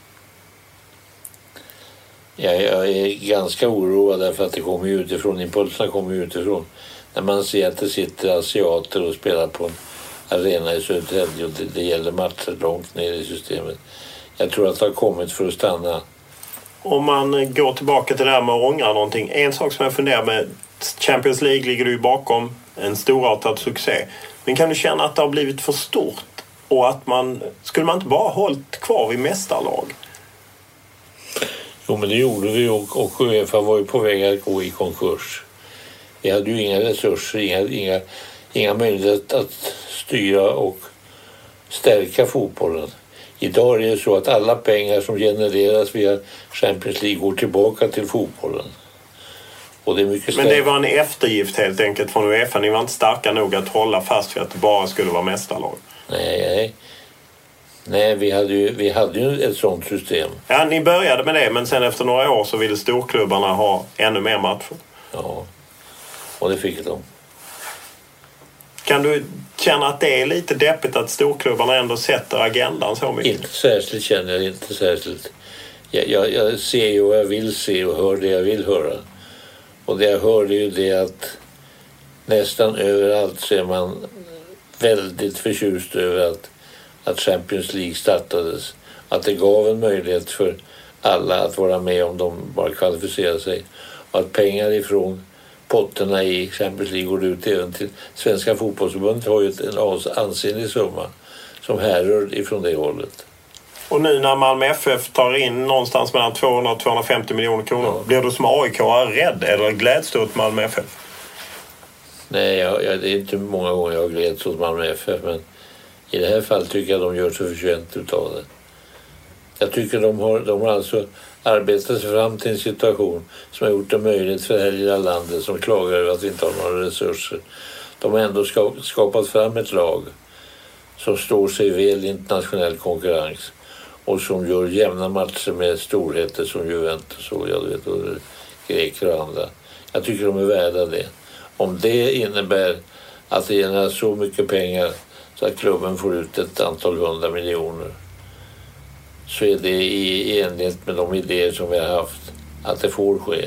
Jag, jag är ganska oroad därför att det kommer utifrån, impulserna kommer utifrån. När man ser att det sitter asiater och spelar på en arena i Södertälje och det, det gäller matcher långt ner i systemet. Jag tror att det har kommit för att stanna. Om man går tillbaka till det här med att ångra någonting. En sak som jag funderar med, Champions League ligger du ju bakom, en storartad succé. Men kan du känna att det har blivit för stort? Och att man, skulle man inte bara hållit kvar vid mästarlag? Jo, men det gjorde vi och, och UEFA var ju på väg att gå i konkurs. Vi hade ju inga resurser, inga, inga, inga möjligheter att styra och stärka fotbollen. Idag är det så att alla pengar som genereras via Champions League går tillbaka till fotbollen. Och det är mycket Men det var en eftergift helt enkelt från UEFA. Ni var inte starka nog att hålla fast vid att det bara skulle vara mästarlag. Nej, nej. Nej, vi hade ju, vi hade ju ett sånt system. Ja, ni började med det, men sen efter några år så ville storklubbarna ha ännu mer matcher. Ja, och det fick de. Kan du känna att det är lite deppigt att storklubbarna ändå sätter agendan så mycket? Inte särskilt känner jag, inte särskilt. Jag, jag, jag ser ju vad jag vill se och hör det jag vill höra. Och det jag hörde ju det att nästan överallt så är man väldigt förtjust över att, att Champions League startades. Att det gav en möjlighet för alla att vara med om de bara kvalificerar sig. Och att pengar ifrån potterna i Champions League går ut även till Svenska fotbollsförbundet har ju en ansenlig summa som härrör ifrån det hållet. Och nu när Malmö F F tar in någonstans mellan tvåhundra till tvåhundrafemtio miljoner kronor, ja. Blir du som A I K rädd eller gläds du åt Malmö F F? Nej, jag, jag, det är inte många gånger jag gläds åt Malmö F F, men i det här fallet tycker jag att de gör så förtjänt utav det. Jag tycker de har, de har alltså arbetat sig fram till en situation som har gjort det möjligt för det här lilla landet som klagar över att vi inte har några resurser. De har ändå skapat fram ett lag som står sig väl i internationell konkurrens och som gör jämna matcher med storheter som Juventus och jag vet och greker och andra. Jag tycker de är värda det. Om det innebär att det ger så mycket pengar så att klubben får ut ett antal hundra miljoner, så är det i enlighet med de idéer som vi har haft att det får ske.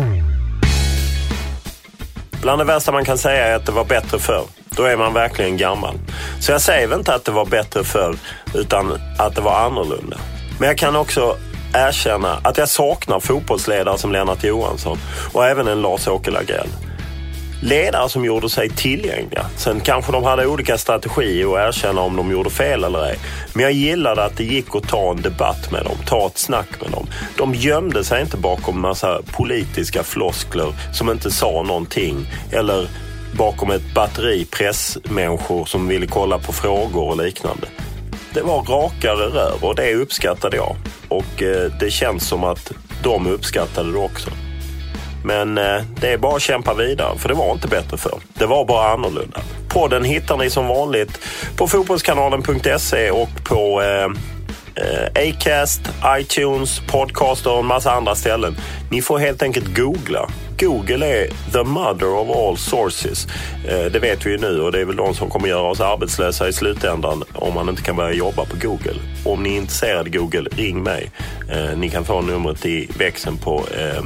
Bland det värsta man kan säga är att det var bättre förr. Då är man verkligen gammal. Så jag säger inte att det var bättre förr, utan att det var annorlunda. Men jag kan också erkänna att jag saknar fotbollsledare som Lennart Johansson och även en Lars-Åke Lagrell. Ledare som gjorde sig tillgängliga. Sen kanske de hade olika strategier och erkänna om de gjorde fel eller ej. Men jag gillade att det gick att ta en debatt med dem, ta ett snack med dem. De gömde sig inte bakom massa politiska floskler som inte sa någonting. Eller bakom ett batteri pressmänniskor som ville kolla på frågor och liknande. Det var rakare rör och det uppskattade jag. Och eh, det känns som att de uppskattade det också. Men eh, det är bara att kämpa vidare, för det var inte bättre för. Det var bara annorlunda. Podden hittar ni som vanligt på fotbollskanalen punkt se och på eh, eh, Acast, iTunes, Podcaster och en massa andra ställen. Ni får helt enkelt googla. Google är the mother of all sources. Eh, det vet vi ju nu, och det är väl de som kommer göra oss arbetslösa i slutändan om man inte kan börja jobba på Google. Om ni är intresserade av Google, ring mig. Eh, ni kan få numret i växeln på eh,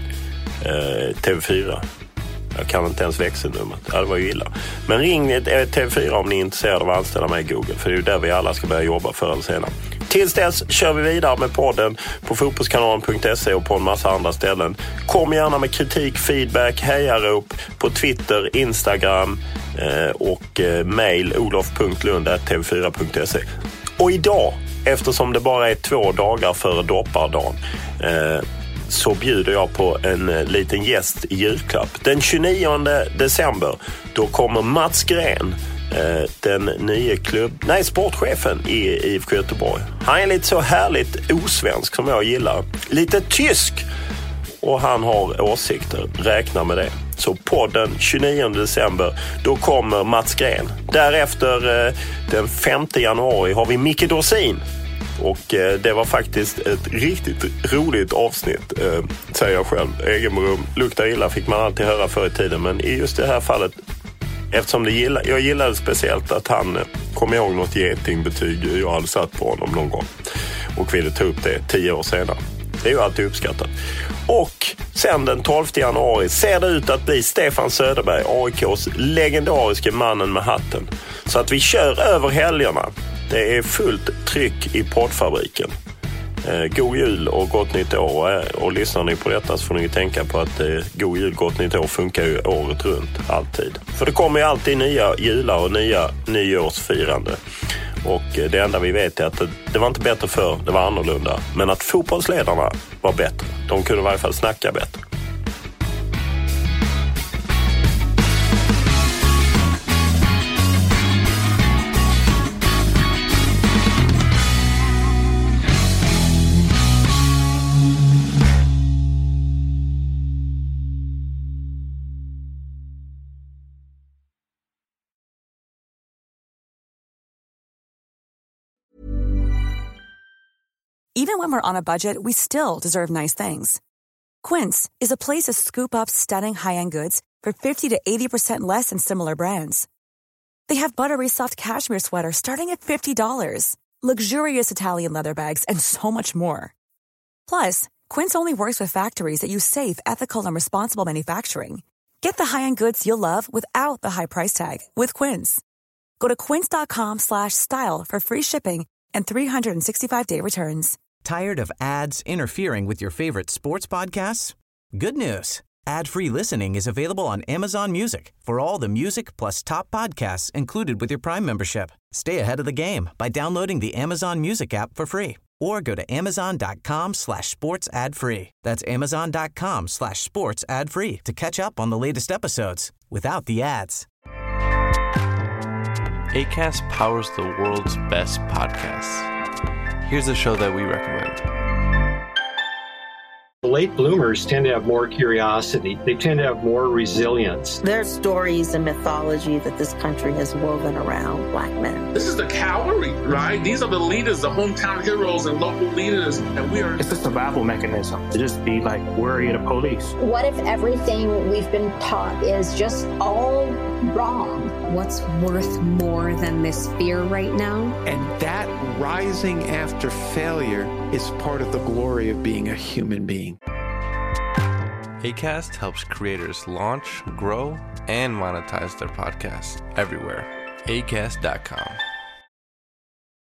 T V fyra. Jag kan inte ens växelnumret. Ja, det var ju illa. Men ring T V fyra om ni är intresserade av att anställa mig i Google. För det är ju där vi alla ska börja jobba förr eller senare. Tills dess kör vi vidare med podden på fotbollskanalen punkt se och på en massa andra ställen. Kom gärna med kritik, feedback, hejarop på Twitter, Instagram eh, och eh, mail olof punkt lund at t v fyra punkt se. Och idag, eftersom det bara är två dagar före doppardagen, eh, så bjuder jag på en liten gäst i julklapp. Den tjugonionde december, då kommer Mats Gren, den nya klubb, nej, sportchefen i I F K Göteborg. Han är lite så härligt osvensk som jag gillar. Lite tysk. Och han har åsikter. Räkna med det. Så på den tjugonionde december, då kommer Mats Gren. Därefter den femte januari har vi Micke Dorsin. Och eh, det var faktiskt ett riktigt roligt avsnitt, eh, säger jag själv. Egenbrum, luktar illa fick man alltid höra förr i tiden. Men i just det här fallet, eftersom det gilla, jag gillade speciellt att han eh, kom ihåg något getingbetyg jag hade satt på honom någon gång. Och ville ta upp det tio år senare. Det är ju alltid uppskattat. Och sen den tolfte januari ser det ut att bli Stefan Söderberg, A I K:s legendariske mannen med hatten. Så att vi kör över helgerna. Det är fullt tryck i poddfabriken. Eh, god jul och gott nytt år. Och, och lyssnar ni på detta så får ni tänka på att eh, god jul, gott nytt år funkar ju året runt, alltid. För det kommer ju alltid nya jular och nya nyårsfirande. Och eh, det enda vi vet är att det, det var inte bättre förr, det var annorlunda. Men att fotbollsledarna var bättre. De kunde i varje fall snacka bättre. Even when we're on a budget, we still deserve nice things. Quince is a place to scoop up stunning high-end goods for fifty to eighty percent less than similar brands. They have buttery soft cashmere sweaters starting at fifty dollars, luxurious Italian leather bags, and so much more. Plus, Quince only works with factories that use safe, ethical, and responsible manufacturing. Get the high-end goods you'll love without the high price tag with Quince. Go to quince.com slash style for free shipping and three sixty-five day returns. Tired of ads interfering with your favorite sports podcasts? Good news. Ad-free listening is available on Amazon Music for all the music plus top podcasts included with your Prime membership. Stay ahead of the game by downloading the Amazon Music app for free or go to amazon.com slash sports ad free. That's amazon.com slash sports ad free to catch up on the latest episodes without the ads. Acast powers the world's best podcasts. Here's a show that we recommend. Late bloomers tend to have more curiosity. They tend to have more resilience. There's stories and mythology that this country has woven around Black men. This is the cavalry, right? These are the leaders, the hometown heroes and local leaders. And we are... It's a survival mechanism to just be like worry of the police. What if everything we've been taught is just all wrong? What's worth more than this fear right now? And that rising after failure is part of the glory of being a human being. Acast helps creators launch, grow, and monetize their podcasts everywhere. acast dot com.